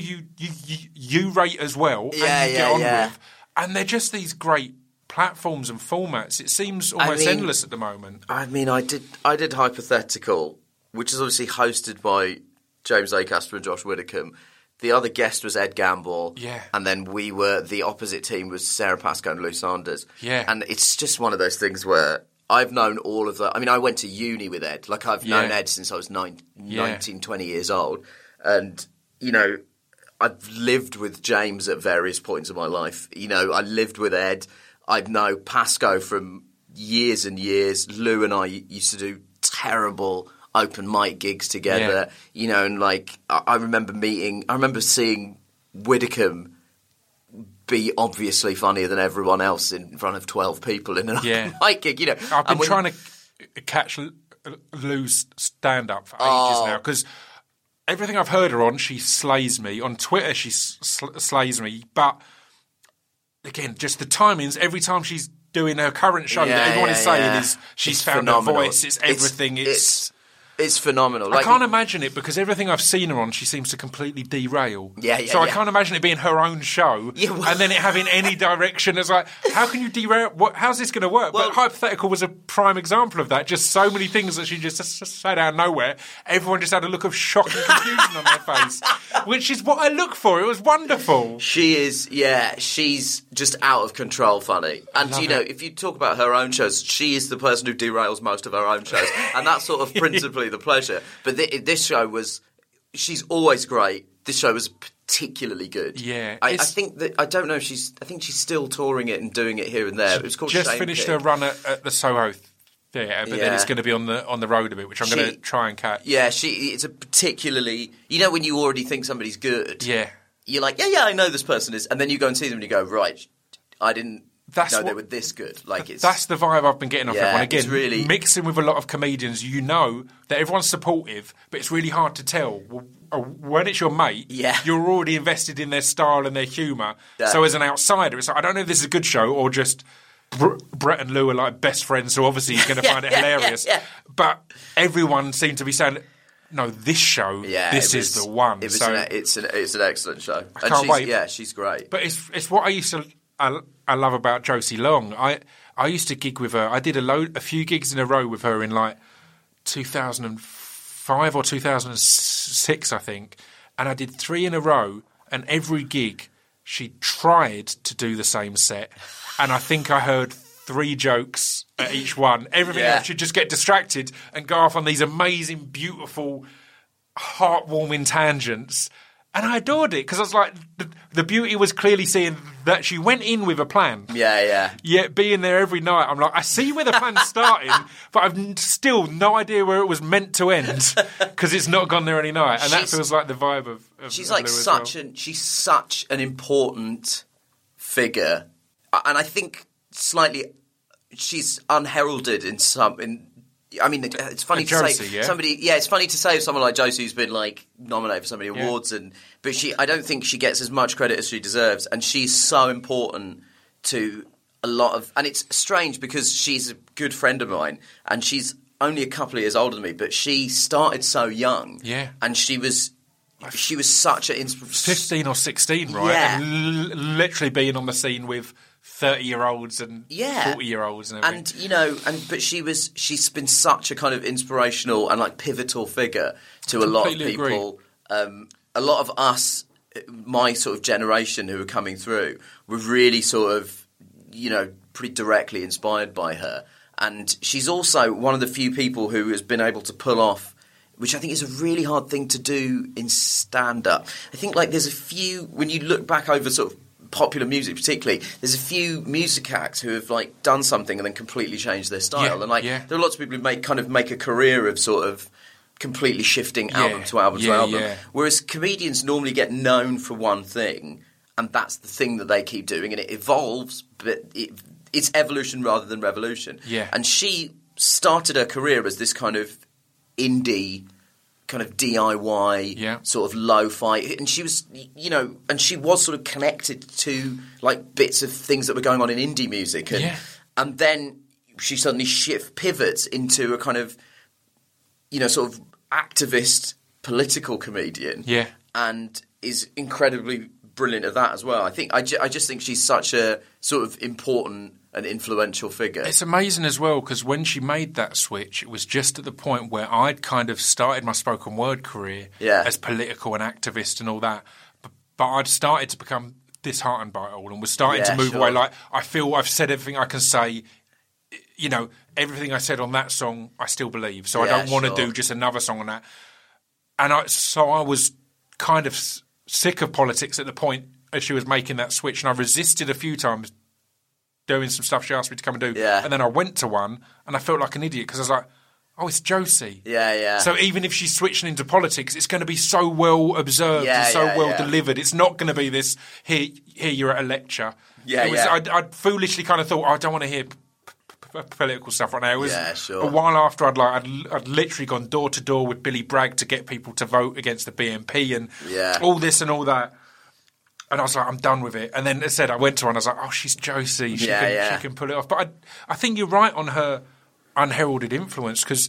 you rate as well and you get on with. And they're just these great platforms and formats. It seems almost endless at the moment. I mean, I did Hypothetical, which is obviously hosted by James Acaster and Josh Widdicombe. The other guest was Ed Gamble. Yeah. And then the opposite team was Sarah Pascoe and Lou Sanders. Yeah. And it's just one of those things where I've known all of the... I mean, I went to uni with Ed. Like, I've known Ed since I was 19, 20 years old. And, you know, I've lived with James at various points of my life. You know, I lived with Ed. I know Pascoe from years and years. Lou and I used to do terrible open mic gigs together, you know, and like I remember seeing Widdicombe be obviously funnier than everyone else in front of 12 people in an open mic gig, you know. I've been trying to catch Lou's stand-up for ages now, because everything I've heard her on, she slays me. On Twitter, she slays me, but again, just the timings, every time she's doing her current show that everyone is saying is she's found her voice, it's everything, it's phenomenal. I can't imagine it, because everything I've seen her on, she seems to completely derail. So I can't imagine it being her own show and then it having any direction. It's like, how can you derail? How's this going to work? But Hypothetical was a prime example of that. Just so many things that she just said out of nowhere. Everyone just had a look of shock and confusion on their face, which is what I look for. It was wonderful. She is, she's just out of control funny. And, you know, if you talk about her own shows, she is the person who derails most of her own shows. And that's sort of principally the pleasure. But this show was, she's always great. This show was particularly good. Yeah. I think that, I don't know if I think she's still touring it and doing it here and there. It was called just Shame finished Pig. her run at the Soho there, but then it's going to be on the road a bit, which I'm going to try and catch. Yeah, it's a particularly... You know when you already think somebody's good? Yeah. You're like, yeah, I know this person is... And then you go and see them and you go, right, I didn't know they were this good. That's the vibe I've been getting off everyone. Again, it's really... mixing with a lot of comedians, you know that everyone's supportive, but it's really hard to tell. When it's your mate, you're already invested in their style and their humour. Yeah. So as an outsider, it's like, I don't know if this is a good show or just... Brett and Lou are like best friends, so obviously you're going to find it hilarious. Yeah. But everyone seemed to be saying, "No, this show, this is the one." It's an excellent show. I can't wait. Yeah, she's great. But it's what I love about Josie Long. I used to gig with her. I did a few gigs in a row with her in like 2005 or 2006, I think, and I did 3 in a row. And every gig, she tried to do the same set. And I think I heard 3 jokes at each one. Everything else, she'd just get distracted and go off on these amazing, beautiful, heartwarming tangents. And I adored it because I was like, the beauty was clearly seeing that she went in with a plan. Yeah. Yet being there every night, I'm like, I see where the plan's starting, but I've still no idea where it was meant to end because it's not gone there any night. And that feels like the vibe of she's of like Lou she's such an important figure. And I think slightly she's unheralded it's funny to say somebody. Yeah, it's funny to say of someone like Josie who's been like nominated for so many awards, but I don't think she gets as much credit as she deserves, and she's so important to a lot of. And it's strange because she's a good friend of mine, and she's only a couple of years older than me, but she started so young. Yeah, and she was such an inspiration. 15 or 16, right? Yeah, and literally being on the scene with 30-year-olds and 40-year-olds and everything. But she's been such a kind of inspirational and like pivotal figure to a lot of people. A lot of us, my sort of generation who are coming through, were really sort of, pretty directly inspired by her. And she's also one of the few people who has been able to pull off, which I think is a really hard thing to do in stand-up. I think like there's a few, when you look back over sort of popular music particularly, there's a few music acts who have like done something and then completely changed their style. There are lots of people who make a career of sort of completely shifting album to album to album. Whereas comedians normally get known for one thing, and that's the thing that they keep doing, and it evolves, but it's evolution rather than revolution. Yeah. And she started her career as this kind of indie, kind of DIY, sort of lo-fi, and she was, and she was sort of connected to like bits of things that were going on in indie music, and then she suddenly pivots into a kind of, sort of activist political comedian, and is incredibly brilliant at that as well. I think I just think she's such a sort of important and influential figure. It's amazing as well because when she made that switch, it was just at the point where I'd kind of started my spoken word career as political and activist and all that, but I'd started to become disheartened by it all and was starting to move away. Like, I feel I've said everything I can say. Everything I said on that song, I still believe. So I don't want to do just another song on that. And I was kind of sick of politics at the point as she was making that switch, and I resisted a few times doing some stuff she asked me to come and do. And then I went to one, and I felt like an idiot because I was like, oh, it's Josie. So even if she's switching into politics, it's going to be so well observed and so well delivered. It's not going to be this, here you're at a lecture. I foolishly kind of thought, I don't want to hear political stuff right now. It was a while after I'd literally gone door to door with Billy Bragg to get people to vote against the BNP and all this and all that. And I was like, I'm done with it. And then as I said, I went to her and I was like, oh, she's Josie. She can pull it off. But I think you're right on her unheralded influence because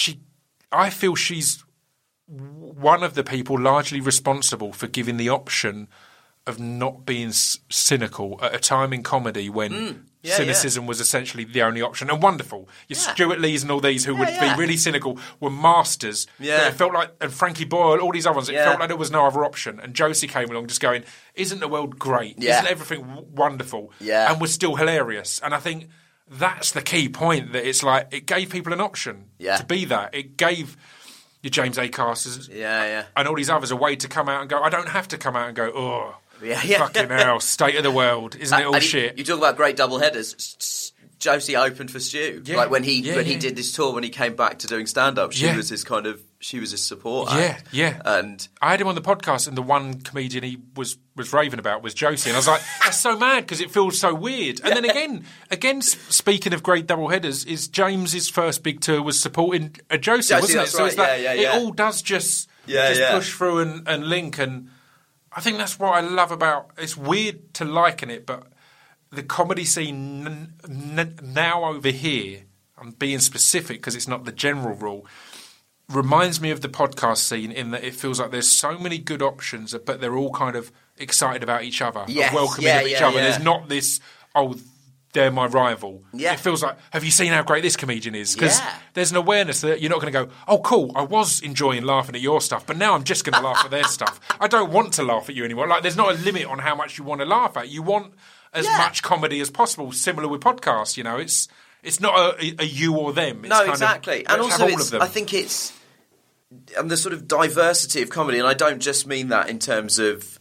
I feel she's one of the people largely responsible for giving the option of not being cynical at a time in comedy when cynicism was essentially the only option. And wonderful. Your Stuart Lees and all these who would be really cynical were masters. But it felt like, and Frankie Boyle, all these other ones, it felt like there was no other option. And Josie came along just going, isn't the world great? Isn't everything wonderful? And was still hilarious. And I think that's the key point, that it's like it gave people an option to be that. It gave your James Acasters and all these others a way to come out and go, I don't have to come out and go, fucking hell, state of the world, isn't it all shit? You talk about great double headers. Josie opened for Stu. Yeah. Like when he did this tour, when he came back to doing stand-up, she was his support act. Yeah. And I had him on the podcast, and the one comedian he was raving about was Josie, and I was like, that's so mad because it feels so weird. And then again, speaking of great double headers, is James's first big tour was supporting Josie, wasn't it? So right. it's like, yeah. it all does just push through and link, and I think that's what I love about. It's weird to liken it, but the comedy scene now over here, I'm being specific because it's not the general rule, reminds me of the podcast scene in that it feels like there's so many good options, but they're all kind of excited about each other, welcoming of each other. There's not this, they're my rival. Yeah. It feels like, have you seen how great this comedian is? Because there's an awareness that you're not going to go, oh, cool, I was enjoying laughing at your stuff, but now I'm just going to laugh at their stuff. I don't want to laugh at you anymore. Like, there's not a limit on how much you want to laugh at. You want as much comedy as possible, similar with podcasts, It's not a you or them. It's exactly. And also, I think it's the sort of diversity of comedy, and I don't just mean that in terms of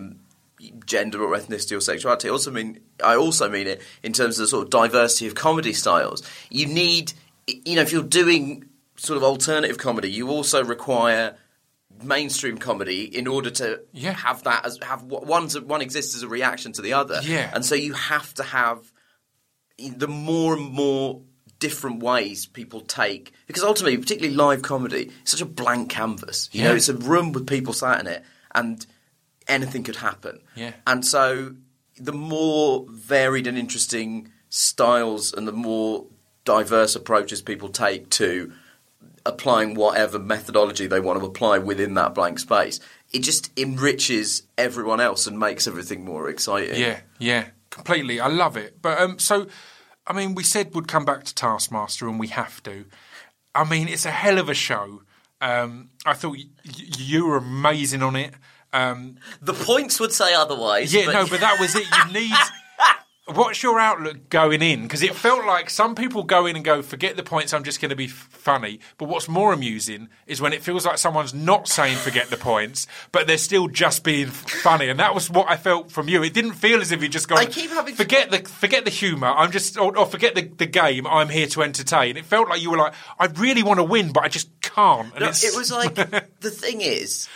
gender or ethnicity or sexuality. I also mean it in terms of the sort of diversity of comedy styles. You need, if you're doing sort of alternative comedy, you also require mainstream comedy in order to have that one exists as a reaction to the other. Yeah. And so you have to have the more and more different ways people take, because ultimately, particularly live comedy, it's such a blank canvas. You know, it's a room with people sat in it, and anything could happen. Yeah. And so the more varied and interesting styles and the more diverse approaches people take to applying whatever methodology they want to apply within that blank space, it just enriches everyone else and makes everything more exciting. Yeah, completely. I love it. But we said we'd come back to Taskmaster, and we have to. It's a hell of a show. I thought you were amazing on it. The points would say otherwise. But that was it. You need... What's your outlook going in? Because it felt like some people go in and go, forget the points, I'm just going to be funny. But what's more amusing is when it feels like someone's not saying forget the points, but they're still just being funny. And that was what I felt from you. It didn't feel as if you just gone, forget the humour, I'm just, or forget the game, I'm here to entertain. It felt like you were like, I really want to win, but I just can't. And it was like, the thing is,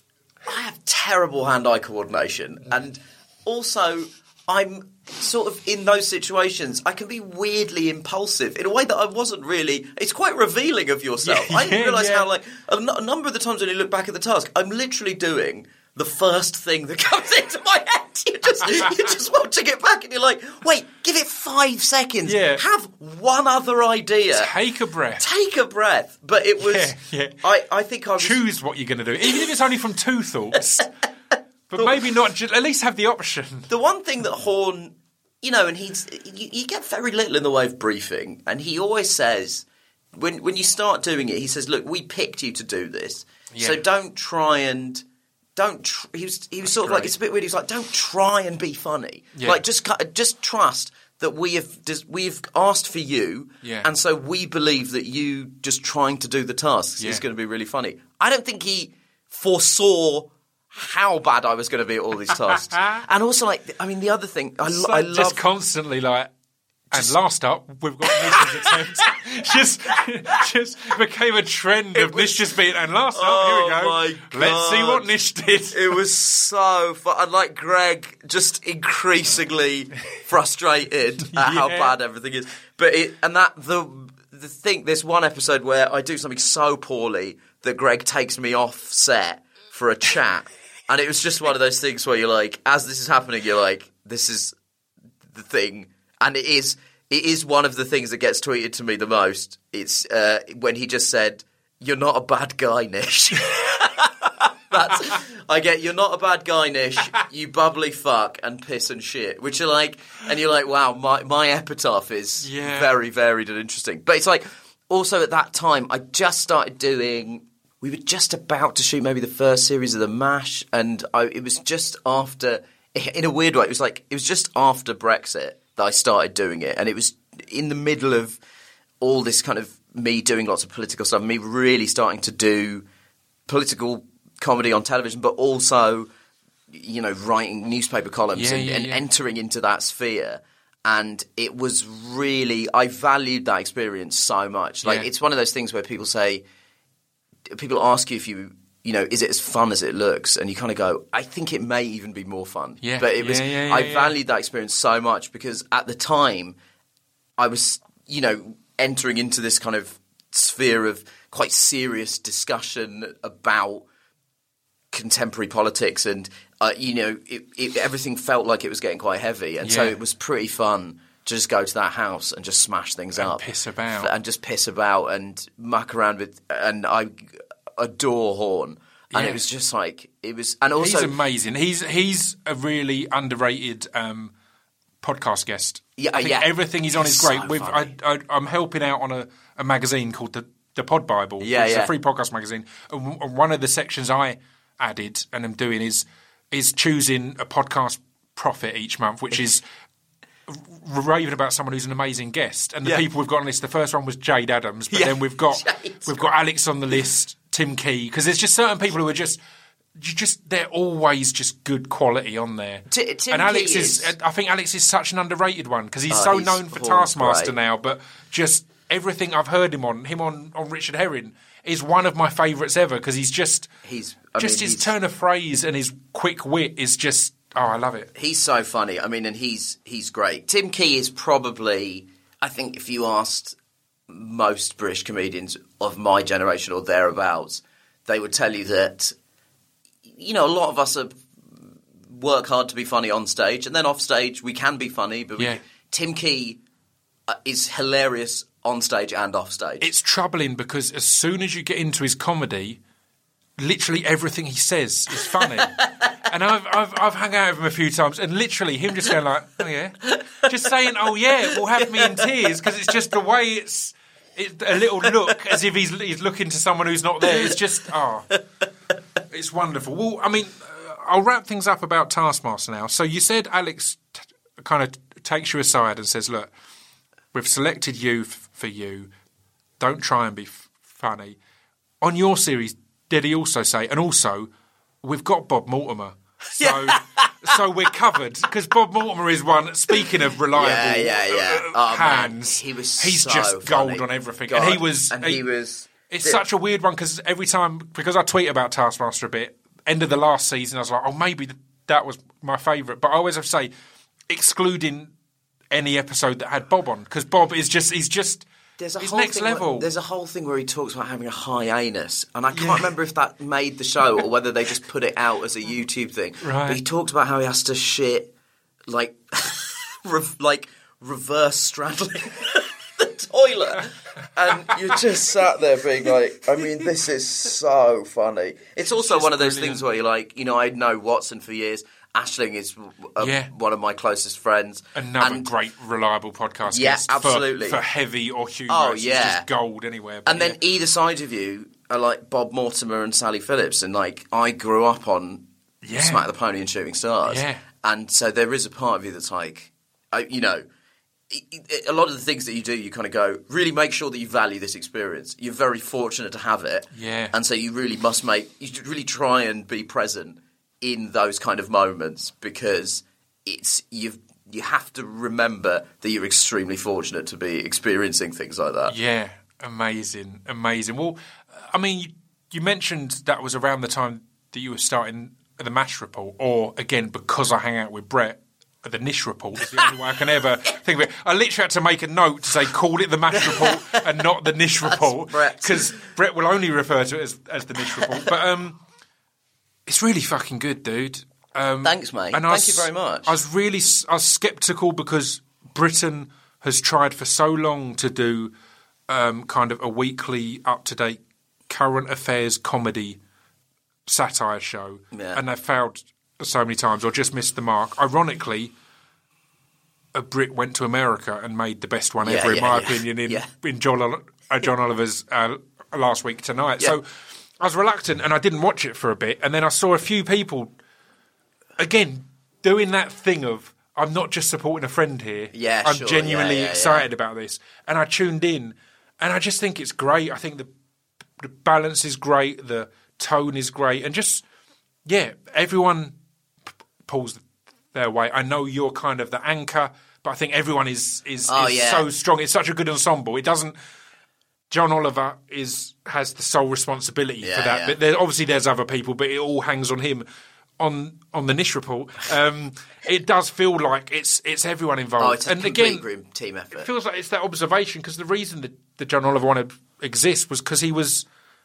I have terrible hand-eye coordination, and also I'm sort of in those situations, I can be weirdly impulsive in a way that I wasn't really. It's quite revealing of yourself. I didn't realise how, like, a number of the times when you look back at the task, I'm literally doing the first thing that comes into my head. You're just watching it back and you're like, wait, give it 5 seconds. Yeah. Have one other idea. Take a breath. But it was... I think I was... Choose what you're going to do. Even if it's only from 2 thoughts. But maybe not, at least have the option. The one thing that Horn, and you get very little in the way of briefing, and he always says, when you start doing it, he says, look, we picked you to do this, so don't try and... he was sort of like, it's a bit weird, he was like, don't try and be funny. Like, just trust that we've asked for you, and so we believe that you just trying to do the tasks is going to be really funny. I don't think he foresaw how bad I was going to be at all these tasks. And also, the other thing, I love... Just constantly, and last up, we've got Nish's attempt. just became a trend of Nish just being, and last up, here we go. My God. Let's see what Nish did. It was so fun. And like Greg, just increasingly frustrated at how bad everything is. But the thing, there's one episode where I do something so poorly that Greg takes me off set for a chat. And it was just one of those things where you're like, as this is happening, you're like, this is the thing. And it is one of the things that gets tweeted to me the most. It's when he just said, you're not a bad guy, Nish. You're not a bad guy, Nish. You bubbly fuck and piss and shit. Which are like, and you're like, wow, my epitaph is very varied and interesting. But it's like, also at that time, I just started doing... We were just about to shoot maybe the first series of The MASH, and it was just after, in a weird way, it was just after Brexit that I started doing it, and it was in the middle of all this kind of me doing lots of political stuff, me really starting to do political comedy on television, but also, writing newspaper columns and entering into that sphere. And it was really, I valued that experience so much. Like, it's one of those things where people ask you if is it as fun as it looks? And you kind of go, I think it may even be more fun. Yeah. But it was, I valued that experience so much because at the time I was, entering into this kind of sphere of quite serious discussion about contemporary politics and, everything felt like it was getting quite heavy. And so it was pretty fun to just go to that house and just smash things up. Piss about. And just piss about and muck around with, and I adore Horn. And it was just like, it was, and also... He's amazing. He's a really underrated podcast guest. Yeah, I think everything he's on is great. So I'm helping out on a magazine called the Pod Bible. It's a free podcast magazine. And one of the sections I added and am doing is choosing a podcast prophet each month, which is raving about someone who's an amazing guest. And the people we've got on this, the first one was Jade Adams, but then we've got Alex on the list, Tim Key, because there's just certain people who are just they're always just good quality on there. And Alex I think Alex is such an underrated one because he's so known for Taskmaster now, but just everything I've heard him on Richard Herring is one of my favourites ever because his turn of phrase and his quick wit is just, I love it. He's so funny. I mean, and he's great. Tim Key is probably, I think if you asked most British comedians of my generation or thereabouts, they would tell you that, a lot of us work hard to be funny on stage, and then off stage we can be funny, but Tim Key is hilarious on stage and off stage. It's troubling because as soon as you get into his comedy, literally everything he says is funny. And I've hung out with him a few times, and literally him just going like, oh yeah, just saying, oh yeah, will have me in tears because it's just the way it's a little look as if he's looking to someone who's not there. It's just it's wonderful. Well, I mean, I'll wrap things up about Taskmaster now. So you said Alex kind of takes you aside and says, look, we've selected you for you. Don't try and be funny. On your series, did he also say, and also, we've got Bob Mortimer. So we're covered. Because Bob Mortimer is one, speaking of reliable hands, man, he's so just funny. gold on everything. God. And he was... It's such a weird one because every time, because I tweet about Taskmaster a bit, end of the last season, I was like, maybe that was my favourite. But I always have to say, excluding any episode that had Bob on, because Bob is just, he's next level. There's a whole thing where he talks about having a high anus, and I can't remember if that made the show or whether they just put it out as a YouTube thing. Right. But he talked about how he has to shit, like reverse straddling the toilet. And you're just sat there being like, I mean, this is so funny. It's also one of those things where you're like, I know Watson for years. Aisling is one of my closest friends. Another great, reliable podcast guest absolutely. For heavy or humorous. It's just gold anywhere. And then either side of you are like Bob Mortimer and Sally Phillips. And like, I grew up on Smack the Pony and Shooting Stars. Yeah. And so there is a part of you that's like, a lot of the things that you do, you kind of go, really make sure that you value this experience. You're very fortunate to have it. Yeah. And so you really really try and be present in those kind of moments because you have to remember that you're extremely fortunate to be experiencing things like that. Yeah, amazing. Well, I mean, you mentioned that was around the time that you were starting the MASH report, or again, because I hang out with Brett, the Nish report is the only way I can ever think of it. I literally had to make a note to say, call it the MASH report and not the Nish report, because Brett will only refer to it as the Nish report. But it's really fucking good, dude. Thanks, mate. And Thank you very much. I was sceptical because Britain has tried for so long to do kind of a weekly, up-to-date current affairs comedy satire show, and they've failed so many times or just missed the mark. Ironically, a Brit went to America and made the best one ever, in my opinion, in John Oliver's Last Week Tonight. So I was reluctant and I didn't watch it for a bit, and then I saw a few people, again, doing that thing of, I'm not just supporting a friend here, I'm genuinely excited about this. And I tuned in, and I just think it's great. I think the balance is great, the tone is great, and just, everyone pulls their weight. I know you're kind of the anchor, but I think everyone is so strong. It's such a good ensemble. It doesn't. John Oliver has the sole responsibility for that. Yeah. But obviously there's other people, but it all hangs on him. On the Nish report, it does feel like it's everyone involved. Oh, it's a complete group team effort. It feels like it's that observation, because the reason that John Oliver wanted to exist was because he was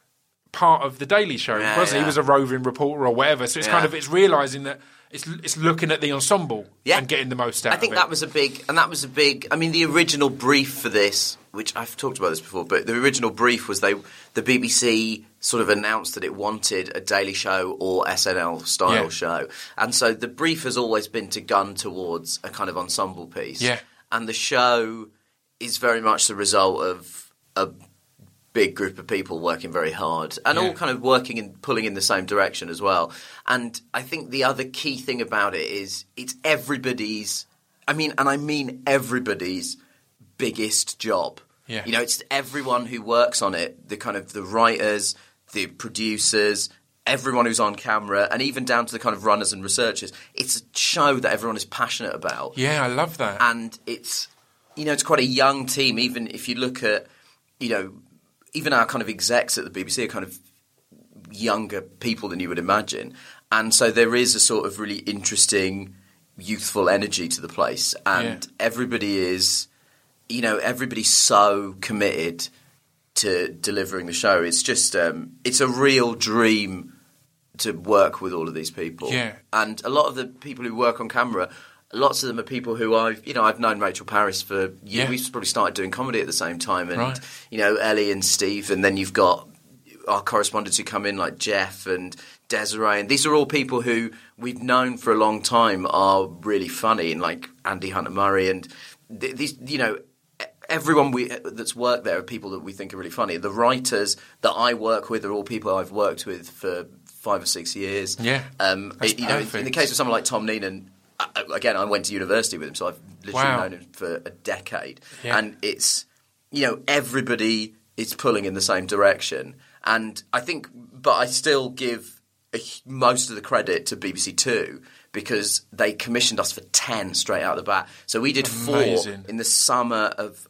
part of the Daily Show, wasn't he? He was a roving reporter or whatever. So it's kind of realising that it's looking at the ensemble and getting the most out of it. I think that was a big. I mean, the original brief for this, which I've talked about this before, but the original brief was the BBC sort of announced that it wanted a Daily Show or SNL style show, and so the brief has always been to gun towards a kind of ensemble piece. Yeah, and the show is very much the result of a big group of people working very hard and all kind of working and pulling in the same direction as well. And I think the other key thing about it is it's everybody's, I mean everybody's biggest job. Yeah. You know, it's everyone who works on it, the kind of the writers, the producers, everyone who's on camera, and even down to the kind of runners and researchers. It's a show that everyone is passionate about. Yeah, I love that. And it's, you know, it's quite a young team. Even if you look at, you know, even our kind of execs at the BBC are kind of younger people than you would imagine. And so there is a sort of really interesting, youthful energy to the place. And everybody is, you know, everybody's so committed to delivering the show. It's just, it's a real dream to work with all of these people. Yeah. And a lot of the people who work on camera, lots of them are people who I've known Rachel Parris for years. Yeah. We've probably started doing comedy at the same time, and you know, Ellie and Steve, and then you've got our correspondents who come in like Jeff and Desiree, and these are all people who we've known for a long time are really funny, and like Andy Hunter-Murray, and these, you know, everyone that's worked there are people that we think are really funny. The writers that I work with are all people I've worked with for 5 or 6 years. Yeah, you know, in the case of someone like Tom Neenan. Again, I went to university with him, so I've literally known him for a decade. Yeah. And it's, you know, everybody is pulling in the same direction. And I think, but I still give most of the credit to BBC Two, because they commissioned us for 10 straight out of the bat. So we did 4 in the summer of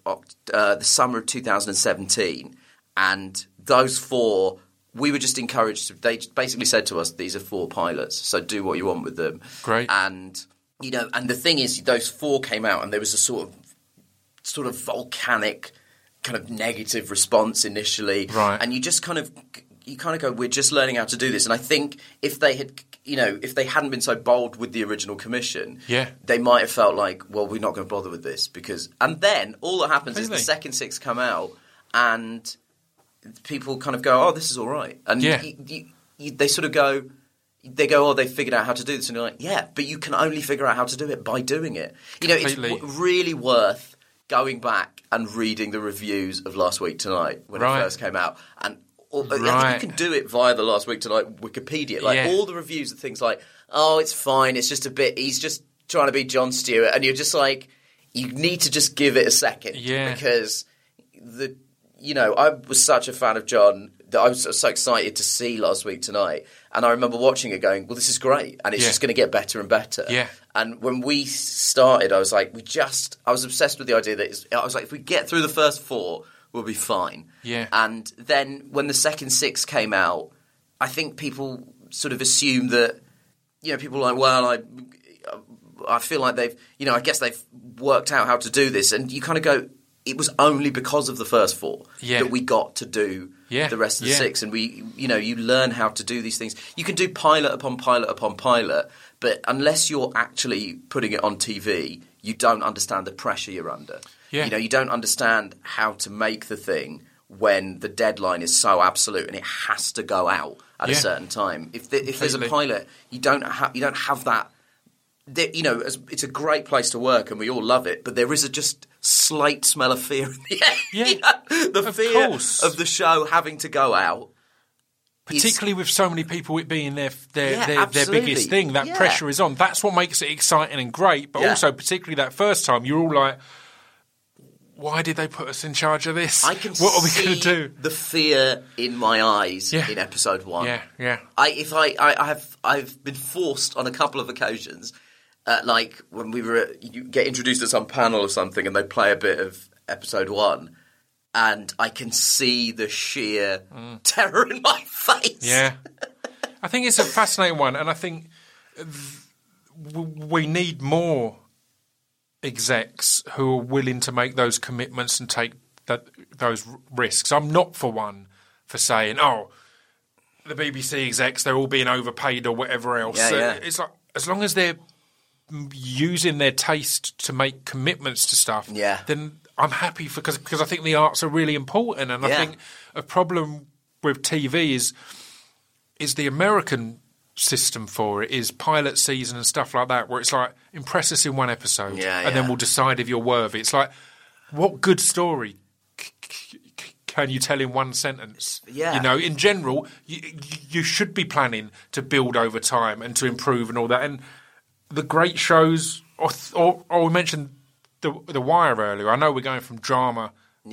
2017, and those 4. We were just encouraged. They basically said to us, "These are 4 pilots, so do what you want with them." Great. And you know, and the thing is, those 4 came out, and there was a sort of volcanic, kind of negative response initially. Right. And you kind of go, "We're just learning how to do this." And I think if they hadn't been so bold with the original commission, they might have felt like, "Well, we're not going to bother with this," because. And then all that happens is the second 6 come out, and people kind of go, "Oh, this is all right," and they sort of go, "Oh, they figured out how to do this," and you're like, "Yeah, but you can only figure out how to do it by doing it." You know, it's really worth going back and reading the reviews of Last Week Tonight when it first came out, and you can do it via the Last Week Tonight Wikipedia. Like all the reviews are things like, "Oh, it's fine. It's just a bit. He's just trying to be Jon Stewart," and you're just like, you need to just give it a second, because you know, I was such a fan of John that I was so excited to see Last Week Tonight. And I remember watching it going, well, this is great. And it's just going to get better and better. Yeah. And when we started, I was like, I was obsessed with the idea that I was like, if we get through the first 4, we'll be fine. Yeah. And then when the second 6 came out, I think people sort of assumed that, you know, people were like, well, I feel like they've, you know, I guess they've worked out how to do this. And you kind of go, it was only because of the first 4 that we got to do the rest of the 6. And you learn how to do these things. You can do pilot upon pilot upon pilot, but unless you're actually putting it on TV, you don't understand the pressure you're under. Yeah. You know, you don't understand how to make the thing when the deadline is so absolute and it has to go out at a certain time. If there's a pilot, you don't have that. You know, it's a great place to work and we all love it, but there is a just slight smell of fear in the air. Yeah, you know, the fear of the show having to go out. Particularly with so many people, it being their biggest thing, that pressure is on. That's what makes it exciting and great, but also particularly that first time, you're all like, why did they put us in charge of this? I can what are we going to do? The fear in my eyes in episode 1. Yeah, yeah. I've been forced on a couple of occasions like when you get introduced to some panel or something and they play a bit of episode 1 and I can see the sheer terror in my face. Yeah. I think it's a fascinating one, and I think we need more execs who are willing to make those commitments and take those risks. I'm not for saying, oh, the BBC execs, they're all being overpaid or whatever else. It's like, as long as they're using their taste to make commitments to stuff, then I'm happy because I think the arts are really important, and I think a problem with TV is the American system for it is pilot season and stuff like that, where it's like, impress us in one episode and then we'll decide if you're worthy. It's like, what good story can you tell in one sentence? Yeah. You know, in general, you should be planning to build over time and to improve and all that. And the great shows, or we mentioned The Wire earlier. I know we're going from drama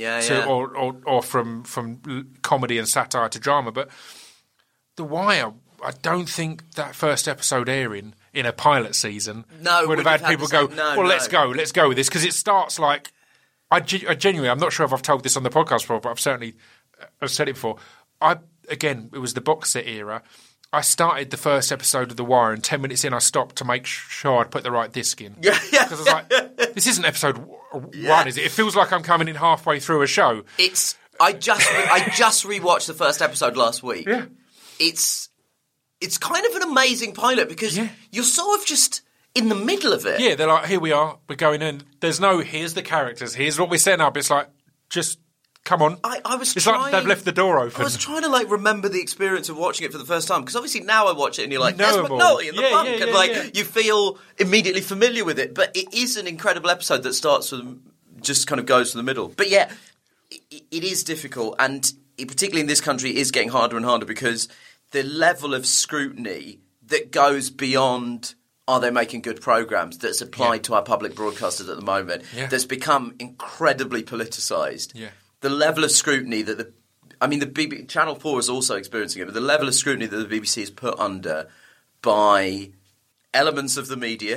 or from comedy and satire to drama, but The Wire, I don't think that first episode airing in a pilot season would have had people go, let's go with this, because it starts like, I genuinely, I'm not sure if I've told this on the podcast before, but I've certainly said it before. Again, it was the box set era. I started the first episode of The Wire, and 10 minutes in I stopped to make sure I'd put the right disc in. Because I was like, this isn't episode 1, is it? It feels like I'm coming in halfway through a show. I just rewatched the first episode last week. Yeah. It's kind of an amazing pilot because you're sort of just in the middle of it. Yeah, they're like, here we are, we're going in. There's no, here's the characters, here's what we're setting up. It's like, just come on. It's like they've left the door open. I was trying to remember the experience of watching it for the first time, because obviously now I watch it and you're like, there's McNulty and the punk, and you feel immediately familiar with it. But it is an incredible episode that starts with, just kind of goes to the middle. But yeah, it is difficult, and particularly in this country, it is getting harder and harder because the level of scrutiny that goes beyond, are they making good programmes, that's applied to our public broadcasters at the moment, that's become incredibly politicised. Yeah. The level of scrutiny that the Channel 4 is also experiencing it, but the level of scrutiny that the BBC is put under by elements of the media.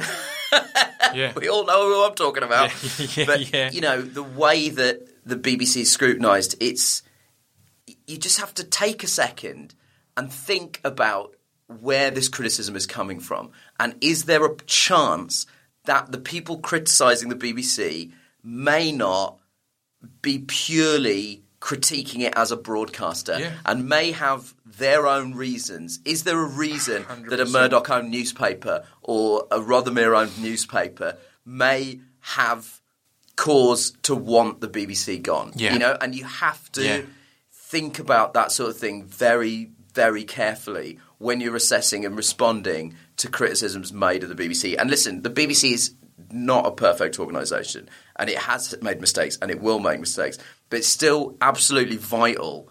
We all know who I'm talking about. But, you know, the way that the BBC is scrutinised, you just have to take a second and think about where this criticism is coming from. And is there a chance that the people criticising the BBC may not be purely critiquing it as a broadcaster and may have their own reasons? Is there a reason 100%. That a Murdoch-owned newspaper or a Rothermere-owned newspaper may have cause to want the BBC gone? You know, and you have to think about that sort of thing very, very carefully when you're assessing and responding to criticisms made of the BBC. And listen, the BBC is not a perfect organisation, and it has made mistakes and it will make mistakes, but it's still absolutely vital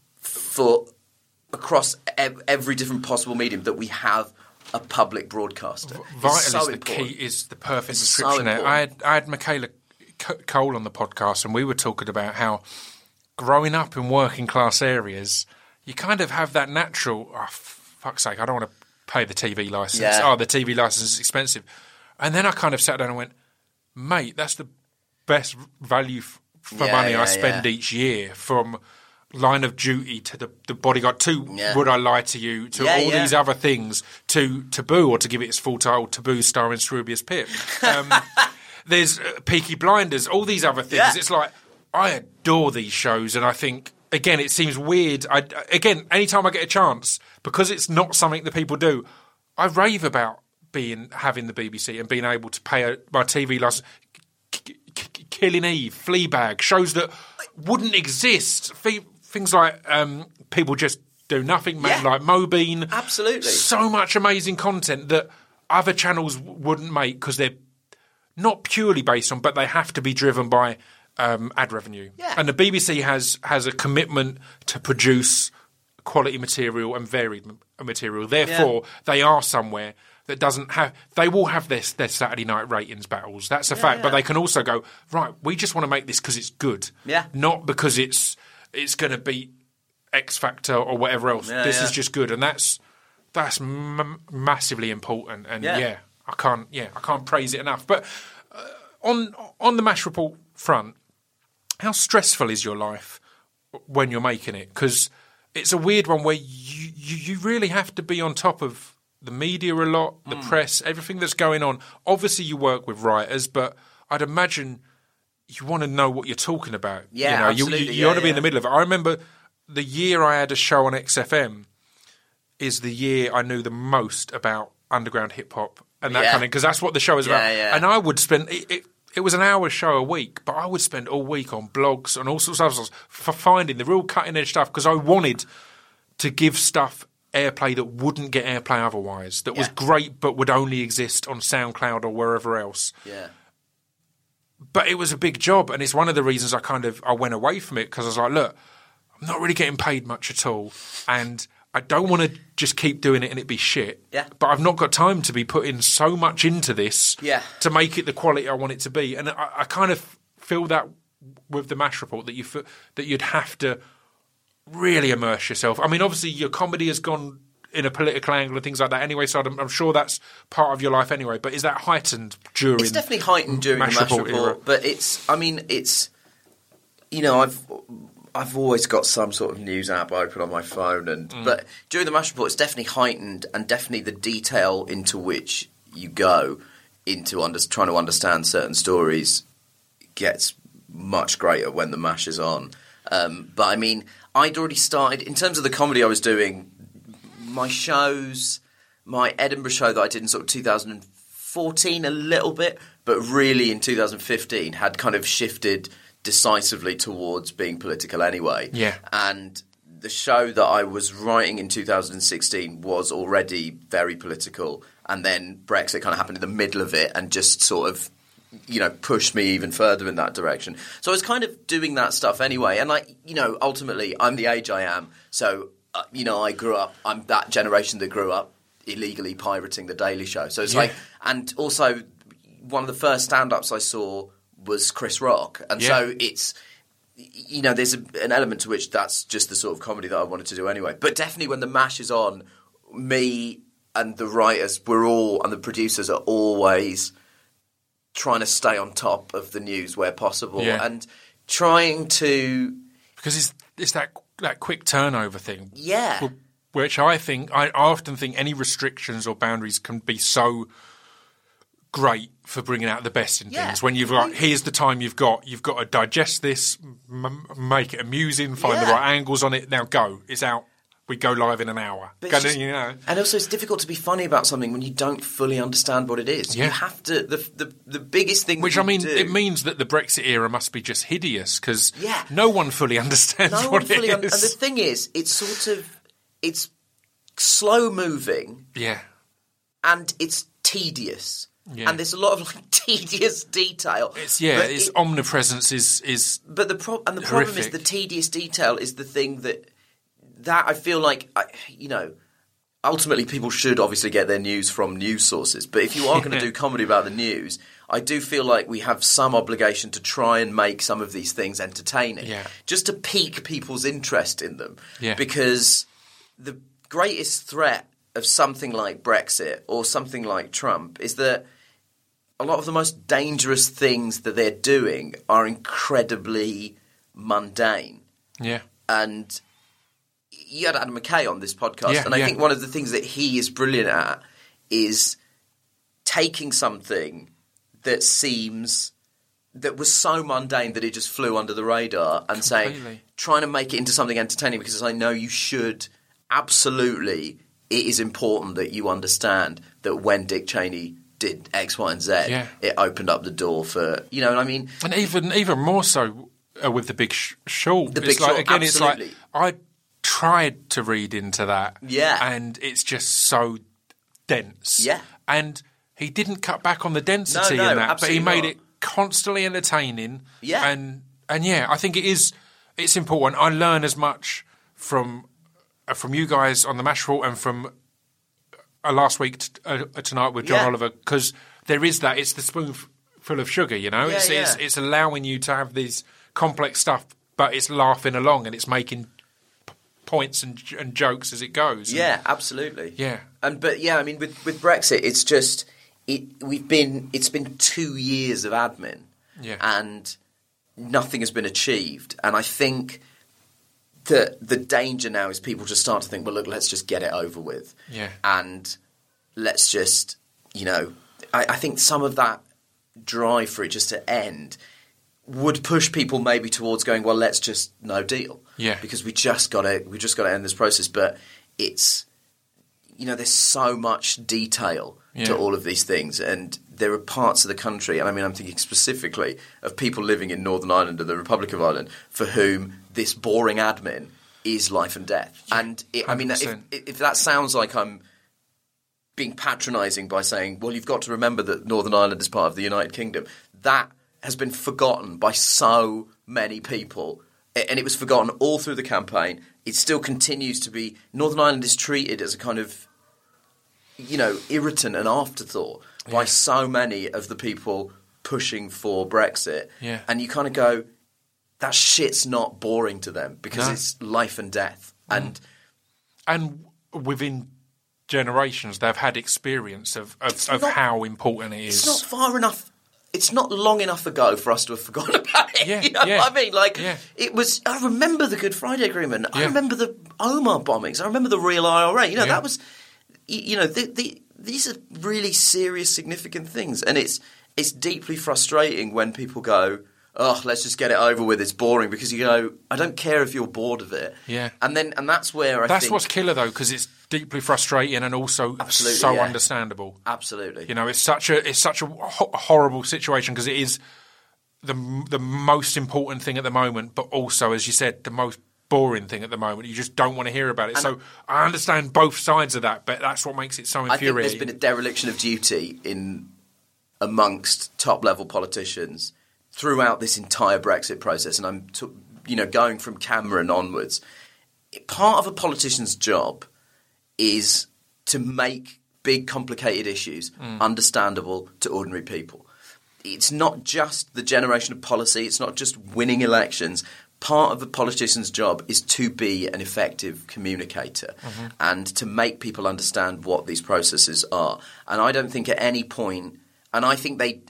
for across every different possible medium that we have a public broadcaster. Vital is the key, is the perfect description there. I had Michaela Cole on the podcast, and we were talking about how growing up in working class areas, you kind of have that natural, oh, fuck's sake, I don't want to pay the TV licence. Oh, the TV licence is expensive. And then I kind of sat down and went, mate, that's the best value for money I spend each year, from Line of Duty to the Bodyguard to Would I Lie to You to all these other things, to Taboo, or to give it its full title, Taboo starring Scroobius Pip. There's Peaky Blinders, all these other things. It's like, I adore these shows, and I think, again, it seems weird. Anytime I get a chance, because it's not something that people do, I rave about having the BBC and being able to pay my TV license. Killing Eve, Fleabag, shows that wouldn't exist. Things like People Just Do Nothing, like Mobeen. Absolutely. So much amazing content that other channels wouldn't make because they're not purely based on, but they have to be driven by ad revenue. Yeah. And the BBC has a commitment to produce quality material and varied material. Therefore, they are somewhere that doesn't have... They will have their Saturday night ratings battles. That's a fact. Yeah. But they can also go, right, we just want to make this because it's good. Yeah. Not because it's going to beat X Factor or whatever else. This is just good. And that's massively important. And I can't praise it enough. But on the MASH report front, how stressful is your life when you're making it? Because it's a weird one where you really have to be on top of the media a lot, the press, everything that's going on. Obviously, you work with writers, but I'd imagine you want to know what you're talking about. Yeah, absolutely. You want to be in the middle of it. I remember the year I had a show on XFM is the year I knew the most about underground hip hop and that kind of, because that's what the show is about. Yeah. And I would spend it was an hour show a week, but I would spend all week on blogs and all sorts of stuff for finding the real cutting edge stuff, because I wanted to give stuff airplay that wouldn't get airplay otherwise, that was great but would only exist on SoundCloud or wherever else. Yeah. But it was a big job, and it's one of the reasons I went away from it, because I was like, look, I'm not really getting paid much at all, and I don't want to just keep doing it and it be shit. Yeah. But I've not got time to be putting so much into this to make it the quality I want it to be. And I kind of feel that with the MASH report, that you'd have to really immerse yourself. I mean, obviously your comedy has gone in a political angle and things like that anyway, so I'm sure that's part of your life anyway. But is that heightened during? It's definitely heightened during the MASH report, but it's you know, I've always got some sort of news app open on my phone, but during the MASH report, it's definitely heightened, and definitely the detail into which you go into trying to understand certain stories gets much greater when the MASH is on. But I mean, I'd already started, in terms of the comedy I was doing, my shows, my Edinburgh show that I did in sort of 2014 a little bit, but really in 2015 had kind of shifted decisively towards being political anyway. Yeah. And the show that I was writing in 2016 was already very political, and then Brexit kind of happened in the middle of it and just sort of, you know, pushed me even further in that direction. So I was kind of doing that stuff anyway. And, like, you know, ultimately I'm the age I am. So, you know, I'm that generation that grew up illegally pirating The Daily Show. So it's like, and also one of the first stand-ups I saw was Chris Rock. And so it's, you know, there's an element to which that's just the sort of comedy that I wanted to do anyway. But definitely when the MASH is on, me and the writers, and the producers are always trying to stay on top of the news where possible, and trying to, because it's that quick turnover thing, which I often think any restrictions or boundaries can be so great for bringing out the best in things. When you've got, here's the time you've got to digest this, make it amusing, find the right angles on it. Now go, it's out. We go live in an hour. You know. And also, it's difficult to be funny about something when you don't fully understand what it is. You have to. The biggest thing. Which, I mean, it means that the Brexit era must be just hideous, because no one fully understands what it is. And the thing is, it's slow moving. Yeah. And it's tedious. Yeah. And there's a lot of tedious detail. Its omnipresence is. But the problem is, the tedious detail is the thing that I feel like, you know, ultimately people should obviously get their news from news sources. But if you are going to do comedy about the news, I do feel like we have some obligation to try and make some of these things entertaining, just to pique people's interest in them. Yeah. Because the greatest threat of something like Brexit or something like Trump is that a lot of the most dangerous things that they're doing are incredibly mundane. Yeah. And you had Adam McKay on this podcast, and I think one of the things that he is brilliant at is taking something that was so mundane that it just flew under the radar, and trying to make it into something entertaining, because I know you should absolutely. It is important that you understand that when Dick Cheney did X, Y, and Z, it opened up the door for, you know what I mean? And even more so with the Big Short. The Big Short, again, absolutely. It's like, I tried to read into that. Yeah. And it's just so dense. Yeah. And he didn't cut back on the density in that, but he made it constantly entertaining. Yeah. And I think it's important. I learn as much from you guys on the MASH report and from last week tonight with John Oliver, because there is that. It's the spoonful of sugar, you know. It's allowing you to have these complex stuff, but it's laughing along and it's making points and jokes as it goes. Yeah, absolutely. Yeah. But I mean, with Brexit, it's just it's been 2 years of admin, and nothing has been achieved. And I think that the danger now is people just start to think, well, look, let's just get it over with, and let's just, I think some of that drive for it just to end would push people maybe towards going, well, let's just no deal, because we just got to end this process. But it's, there's so much detail to all of these things, and there are parts of the country, and I mean, I'm thinking specifically of people living in Northern Ireland and the Republic of Ireland for whom this boring admin is life and death. And I mean, if that sounds like I'm being patronising by saying, well, you've got to remember that Northern Ireland is part of the United Kingdom, that has been forgotten by so many people, and it was forgotten all through the campaign. It still continues to be. Northern Ireland is treated as a kind of, irritant and afterthought by so many of the people pushing for Brexit. Yeah. And you kind of go, that shit's not boring to them because it's life and death. And within generations, they've had experience of how important it is. It's not far enough. It's not long enough ago for us to have forgotten about it. What I mean? It was. I remember the Good Friday Agreement. I remember the Omagh bombings. I remember the real IRA. That was. These are really serious, significant things, and it's deeply frustrating when people go, "Oh, let's just get it over with. It's boring," because I don't care if you're bored of it. Yeah, and that's where that's what's killer though, because it's deeply frustrating and also so understandable. Absolutely, it's such a horrible situation because it is the most important thing at the moment, but also, as you said, the most boring thing at the moment. You just don't want to hear about it. And so I understand both sides of that, but that's what makes it so infuriating. I think there's been a dereliction of duty amongst top-level politicians throughout this entire Brexit process, and I'm going from Cameron onwards. Part of a politician's job is to make big, complicated issues understandable to ordinary people. It's not just the generation of policy. It's not just winning elections. Part of a politician's job is to be an effective communicator and to make people understand what these processes are. And I don't think at any point, and I think they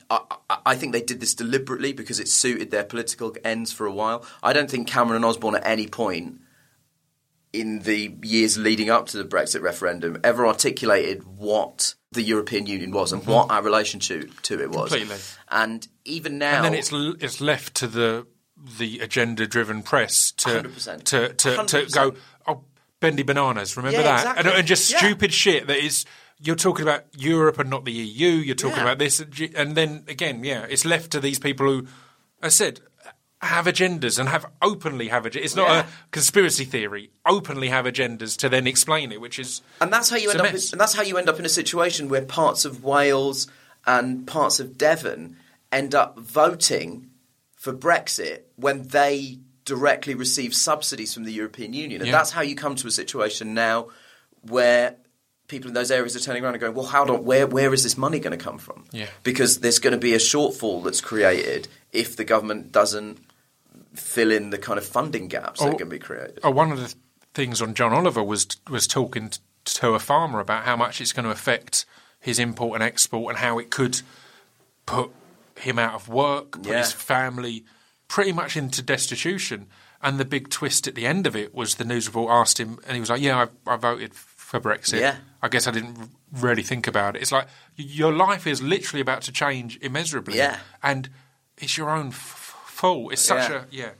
did this deliberately because it suited their political ends for a while. I don't think Cameron and Osborne at any point in the years leading up to the Brexit referendum ever articulated what the European Union was and what our relationship to it was. Completely. And even now, and then it's left to the agenda-driven press to 100%. go, oh, bendy bananas, remember that? Exactly. And just stupid shit that is, you're talking about Europe and not the EU, you're talking about this, and then, again, it's left to these people who, as I said, have agendas and openly have agendas. It's not a conspiracy theory. Openly have agendas to then explain it, which is and that's how you end up. And that's how you end up in a situation where parts of Wales and parts of Devon end up voting for Brexit when they directly receive subsidies from the European Union. And that's how you come to a situation now where people in those areas are turning around and going, well, where is this money going to come from? Yeah. Because there's going to be a shortfall that's created if the government doesn't fill in the kind of funding gaps that are going to be created. One of the things on John Oliver was talking to a farmer about how much it's going to affect his import and export and how it could put him out of work, put his family pretty much into destitution. And the big twist at the end of it was the news report asked him, and he was like, I voted for Brexit. Yeah. I guess I didn't really think about it. It's like your life is literally about to change immeasurably. Yeah. And it's your own fault. It's such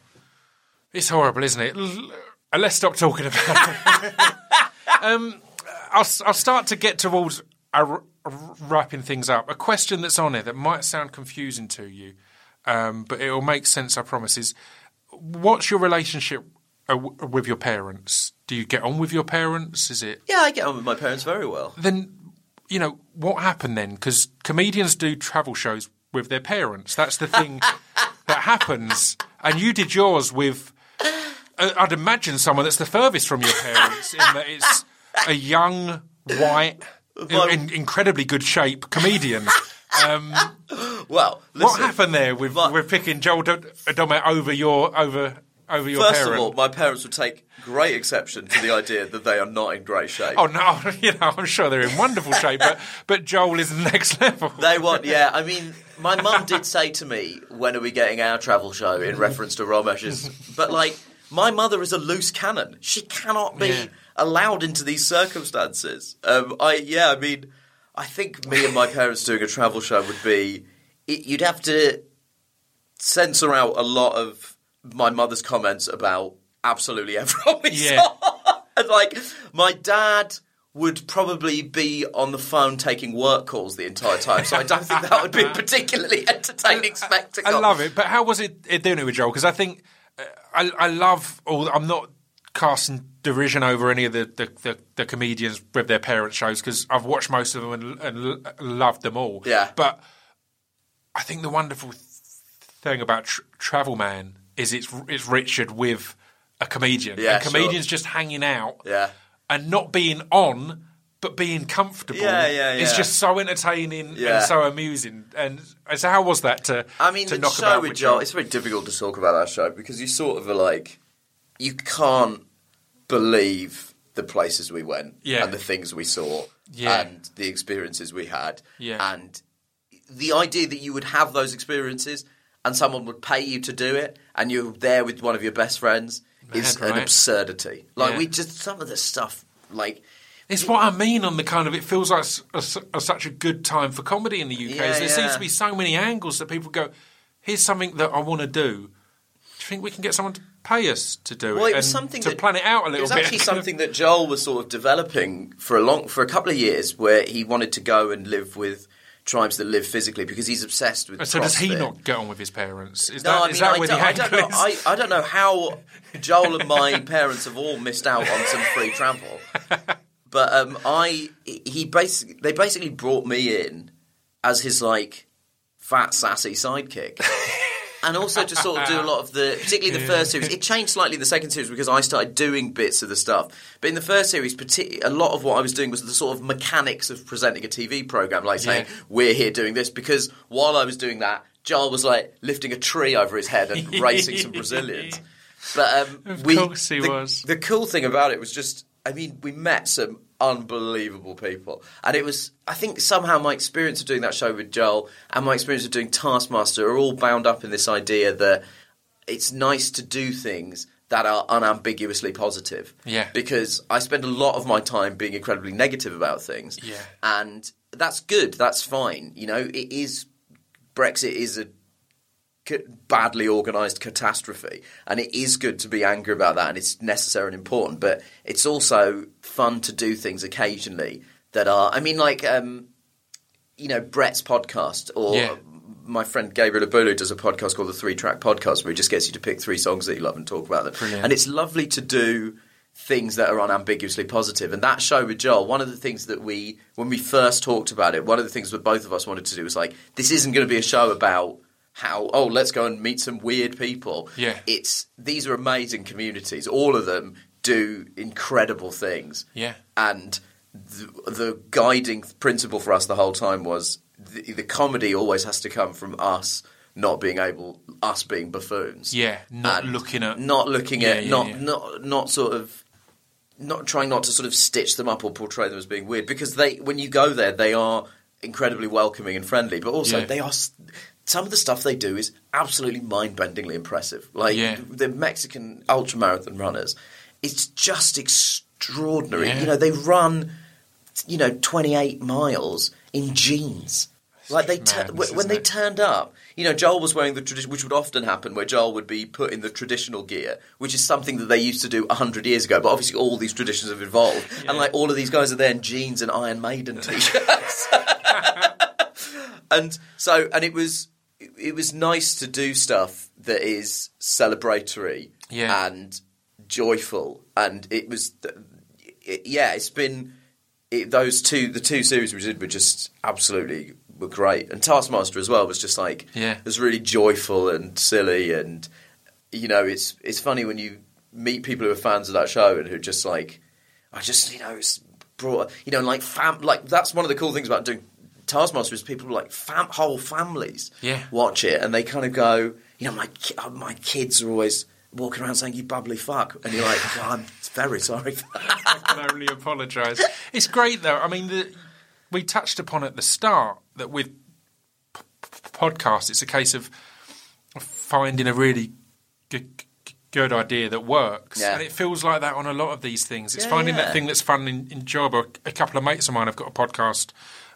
it's horrible, isn't it? Let's stop talking about it. I'll start to get towards wrapping things up. A question that's on it that might sound confusing to you, but it will make sense, I promise, is what's your relationship with your parents? Do you get on with your parents? Is it? Yeah, I get on with my parents very well. Then, what happened then? Because comedians do travel shows with their parents. That's the thing that happens. And you did yours with, I'd imagine, someone that's the furthest from your parents, in that it's a young, white, in incredibly good shape comedian. Well, listen, what happened there with picking Joel Dommett over over your First parent? of all, my parents would take great exception to the idea that they are not in great shape. Oh no, I'm sure they're in wonderful shape, but Joel is the next level. They want, yeah. I mean, my mum did say to me, "When are we getting our travel show?" in reference to Romesh's. But like, my mother is a loose cannon. She cannot be allowed into these circumstances. I think me and my parents doing a travel show would be. You'd have to censor out a lot of my mother's comments about absolutely everyone we saw. And like, my dad would probably be on the phone taking work calls the entire time, so I don't think that would be a particularly entertaining spectacle. I love it, but how was it doing it with Joel? Because I think I love all. I'm not casting derision over any of the comedians with their parents' shows, because I've watched most of them and loved them all. Yeah, but I think the wonderful thing about Travel Man is it's Richard with a comedian. Yeah, and comedians just hanging out. Yeah. And not being on, but being comfortable. It's just so entertaining and so amusing. And so how was that to knock show about with Joel, it's very difficult to talk about that show because you sort of are like, you can't believe the places we went and the things we saw and the experiences we had. Yeah. And the idea that you would have those experiences and someone would pay you to do it and you're there with one of your best friends is an absurdity. Like, we just, some of the stuff, like... It's what I mean on the kind of, it feels like such a good time for comedy in the UK. There seems to be so many angles that people go, here's something that I want to do. Do you think we can get someone to pay us to do it? Well, it was something to plan it out a little bit. It was actually something that Joel was sort of developing for a couple of years, where he wanted to go and live with tribes that live physically because he's obsessed with So CrossFit. Does he not get on with his parents? I don't know how Joel and my parents have all missed out on some free travel. But they basically brought me in as his like fat sassy sidekick. And also to sort of do a lot of particularly the first series. It changed slightly in the second series because I started doing bits of the stuff. But in the first series, a lot of what I was doing was the sort of mechanics of presenting a TV program, like saying, we're here doing this. Because while I was doing that, Joel was like lifting a tree over his head and racing some Brazilians. But of course he was. The cool thing about it was just, I mean, we met some unbelievable people. And it was, I think somehow my experience of doing that show with Joel and my experience of doing Taskmaster are all bound up in this idea that it's nice to do things that are unambiguously positive. Yeah. Because I spend a lot of my time being incredibly negative about things. Yeah. And that's good. That's fine. You know, Brexit is a badly organised catastrophe, and it is good to be angry about that, and it's necessary and important, but it's also fun to do things occasionally that are, I mean, like, Brett's podcast, or my friend Gabriel Abulu does a podcast called the 3-Track Podcast, where he just gets you to pick 3 songs that you love and talk about them. Brilliant. And it's lovely to do things that are unambiguously positive. And that show with Joel, one of the things that when we first talked about it, one of the things that both of us wanted to do was like, this isn't going to be a show about let's go and meet some weird people. Yeah. These are amazing communities. All of them do incredible things. Yeah. And the guiding principle for us the whole time was the comedy always has to come from us not being buffoons. Yeah. Not trying not to sort of stitch them up or portray them as being weird, because when you go there, they are incredibly welcoming and friendly, but also they are. Some of the stuff they do is absolutely mind-bendingly impressive. Like the Mexican ultramarathon runners, it's just extraordinary. Yeah. You know, they run, 28 miles in jeans. Like they turned up, Joel was wearing the tradition, which would often happen, where Joel would be put in the traditional gear, which is something that they used to do 100 years ago. But obviously, all these traditions have evolved, and like all of these guys are there in jeans and Iron Maiden t-shirts. And it was nice to do stuff that is celebratory and joyful, and it's been the two series we did were just absolutely were great, and Taskmaster as well was just like it was really joyful and silly, and it's funny when you meet people who are fans of that show and who are just like it's brought like that's one of the cool things about doing Taskmaster is people like whole families watch it, and they kind of go, my kids are always walking around saying, "You bubbly fuck," and you're like, "Well, I'm very sorry for that." I can only apologise. It's great though. I mean, we touched upon at the start that with podcasts, it's a case of finding a really good idea that works, and it feels like that on a lot of these things. It's finding that thing that's fun and enjoyable. A couple of mates of mine have got a podcast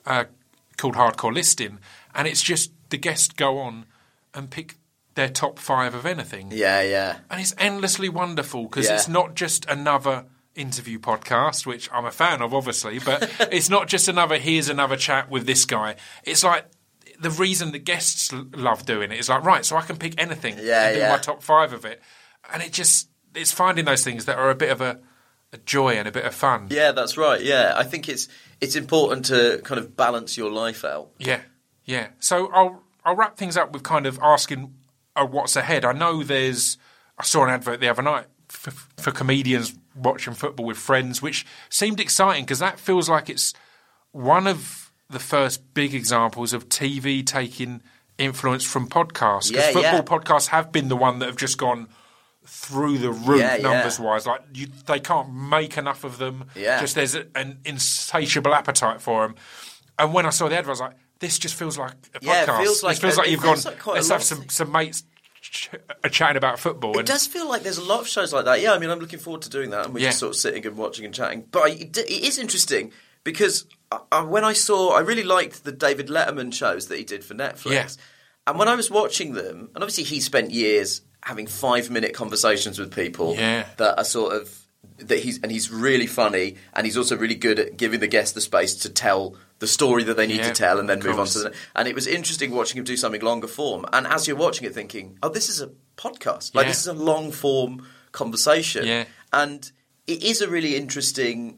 called Hardcore Listing, and it's just the guests go on and pick their top 5 of anything. Yeah. And it's endlessly wonderful because it's not just another interview podcast, which I'm a fan of, obviously, but it's not just here's another chat with this guy. It's like the reason the guests love doing it is like, right, so I can pick anything and do my top 5 of it. And it's finding those things that are a bit of a joy and a bit of fun. Yeah, that's right. Yeah, I think it's important to kind of balance your life out. Yeah. So I'll wrap things up with kind of asking what's ahead. I know I saw an advert the other night for comedians watching football with friends, which seemed exciting because that feels like it's one of the first big examples of TV taking influence from podcasts. Because football podcasts have been the one that have just gone through the roof numbers-wise. Like they can't make enough of them. Yeah. Just there's an insatiable appetite for them. And when I saw the advert, I was like, this just feels like a podcast. It feels like you've gone, let's have some mates chatting about football. It does feel like there's a lot of shows like that. Yeah, I mean, I'm looking forward to doing that. And we're just sort of sitting and watching and chatting. But it is interesting because when I really liked the David Letterman shows that he did for Netflix. Yeah. And when I was watching them, and obviously he spent years having 5-minute conversations with people that are sort of he's really funny, and he's also really good at giving the guest the space to tell the story that they need to tell and then move on to the... And it was interesting watching him do something longer form. And as you're watching it thinking, oh, this is a podcast. Like, this is a long form conversation. Yeah. And it is a really interesting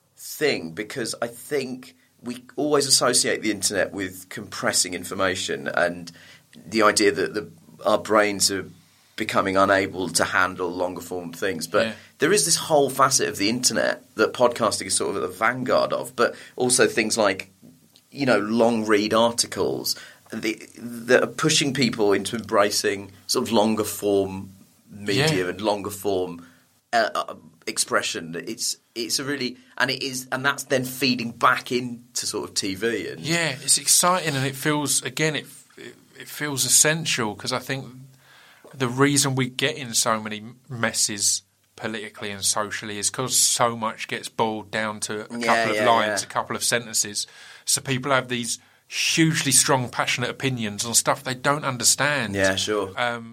thing because I think we always associate the internet with compressing information and the idea that our brains are becoming unable to handle longer form things. But there is this whole facet of the internet that podcasting is sort of at the vanguard of, but also things like, long read articles that are pushing people into embracing sort of longer form media and longer form expression. It's a really, and that's then feeding back into sort of TV. And it's exciting, and it feels, again, it feels essential because I think the reason we get in so many messes politically and socially is because so much gets boiled down to a couple of lines, a couple of sentences. So people have these hugely strong, passionate opinions on stuff they don't understand. Yeah, sure.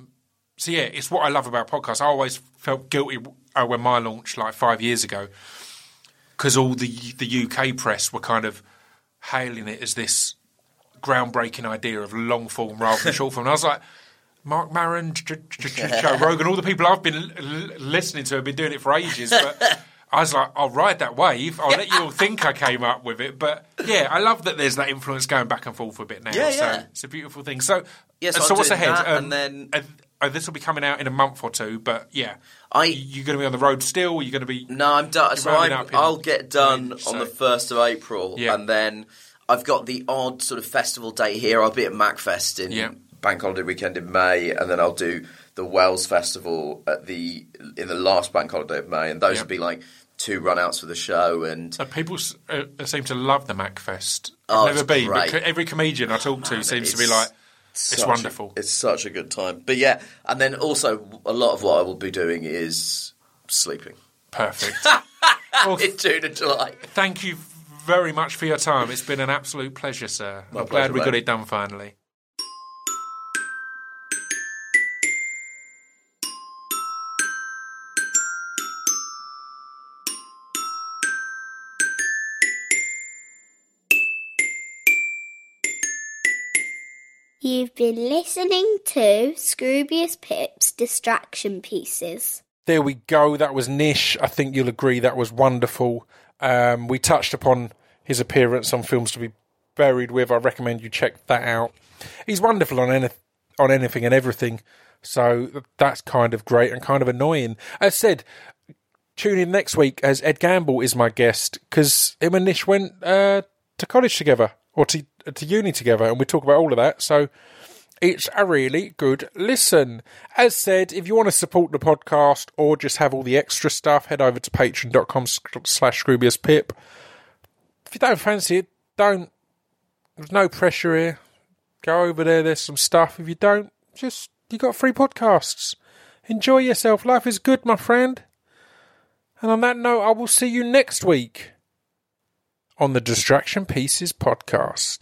So it's what I love about podcasts. I always felt guilty when mine launched like 5 years ago because all the UK press were kind of hailing it as this groundbreaking idea of long form rather than short form. And I was like, Mark Maron, Joe Rogan, all the people I've been listening to have been doing it for ages. But I was like, I'll ride that wave. I'll let you all think I came up with it. But I love that there's that influence going back and forth a bit now. So it's a beautiful thing. So, so what's ahead? And then this will be coming out in a month or two. But you're going to be on the road still? You're going to be? No, I'm done. So I'll get done on the 1st of April, and then I've got the odd sort of festival date here. I'll be at MacFest in Bank Holiday weekend in May, and then I'll do the Wells Festival in the last Bank Holiday of May, and those will be like 2 run-outs for the show. And people seem to love the MacFest. I've never been, but every comedian I talk to seems to be like, it's wonderful. It's such a good time. But and then also a lot of what I will be doing is sleeping. Perfect. In June and July. Thank you very much for your time. It's been an absolute pleasure, sir. I'm glad we got it done finally. You've been listening to Scroobius Pip's Distraction Pieces. There we go. That was Nish. I think you'll agree that was wonderful. We touched upon his appearance on Films to be Buried With. I recommend you check that out. He's wonderful on anything and everything. So that's kind of great and kind of annoying. As said, tune in next week as Ed Gamble is my guest because him and Nish went to college together or to uni together, and we talk about all of that. So It's a really good listen. As said, if you want to support the podcast or just have all the extra stuff, head over to patreon.com/ScroobiusPip. If you don't fancy it, don't. There's no pressure here. Go over there, there's some stuff. If you don't, just, you got free podcasts. Enjoy yourself. Life is good, my friend. And on that note, I will see you next week on the Distraction Pieces podcast.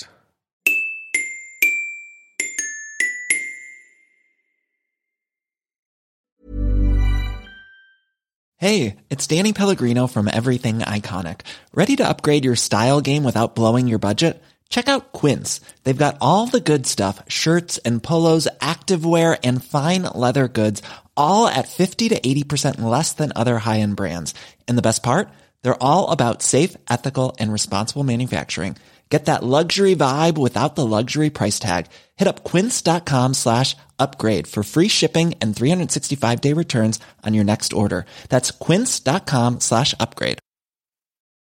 Hey, it's Danny Pellegrino from Everything Iconic. Ready to upgrade your style game without blowing your budget? Check out Quince. They've got all the good stuff, shirts and polos, activewear, and fine leather goods, all at 50 to 80% less than other high-end brands. And the best part? They're all about safe, ethical, and responsible manufacturing. Get that luxury vibe without the luxury price tag. Hit up quince.com/upgrade for free shipping and 365-day returns on your next order. That's quince.com/upgrade.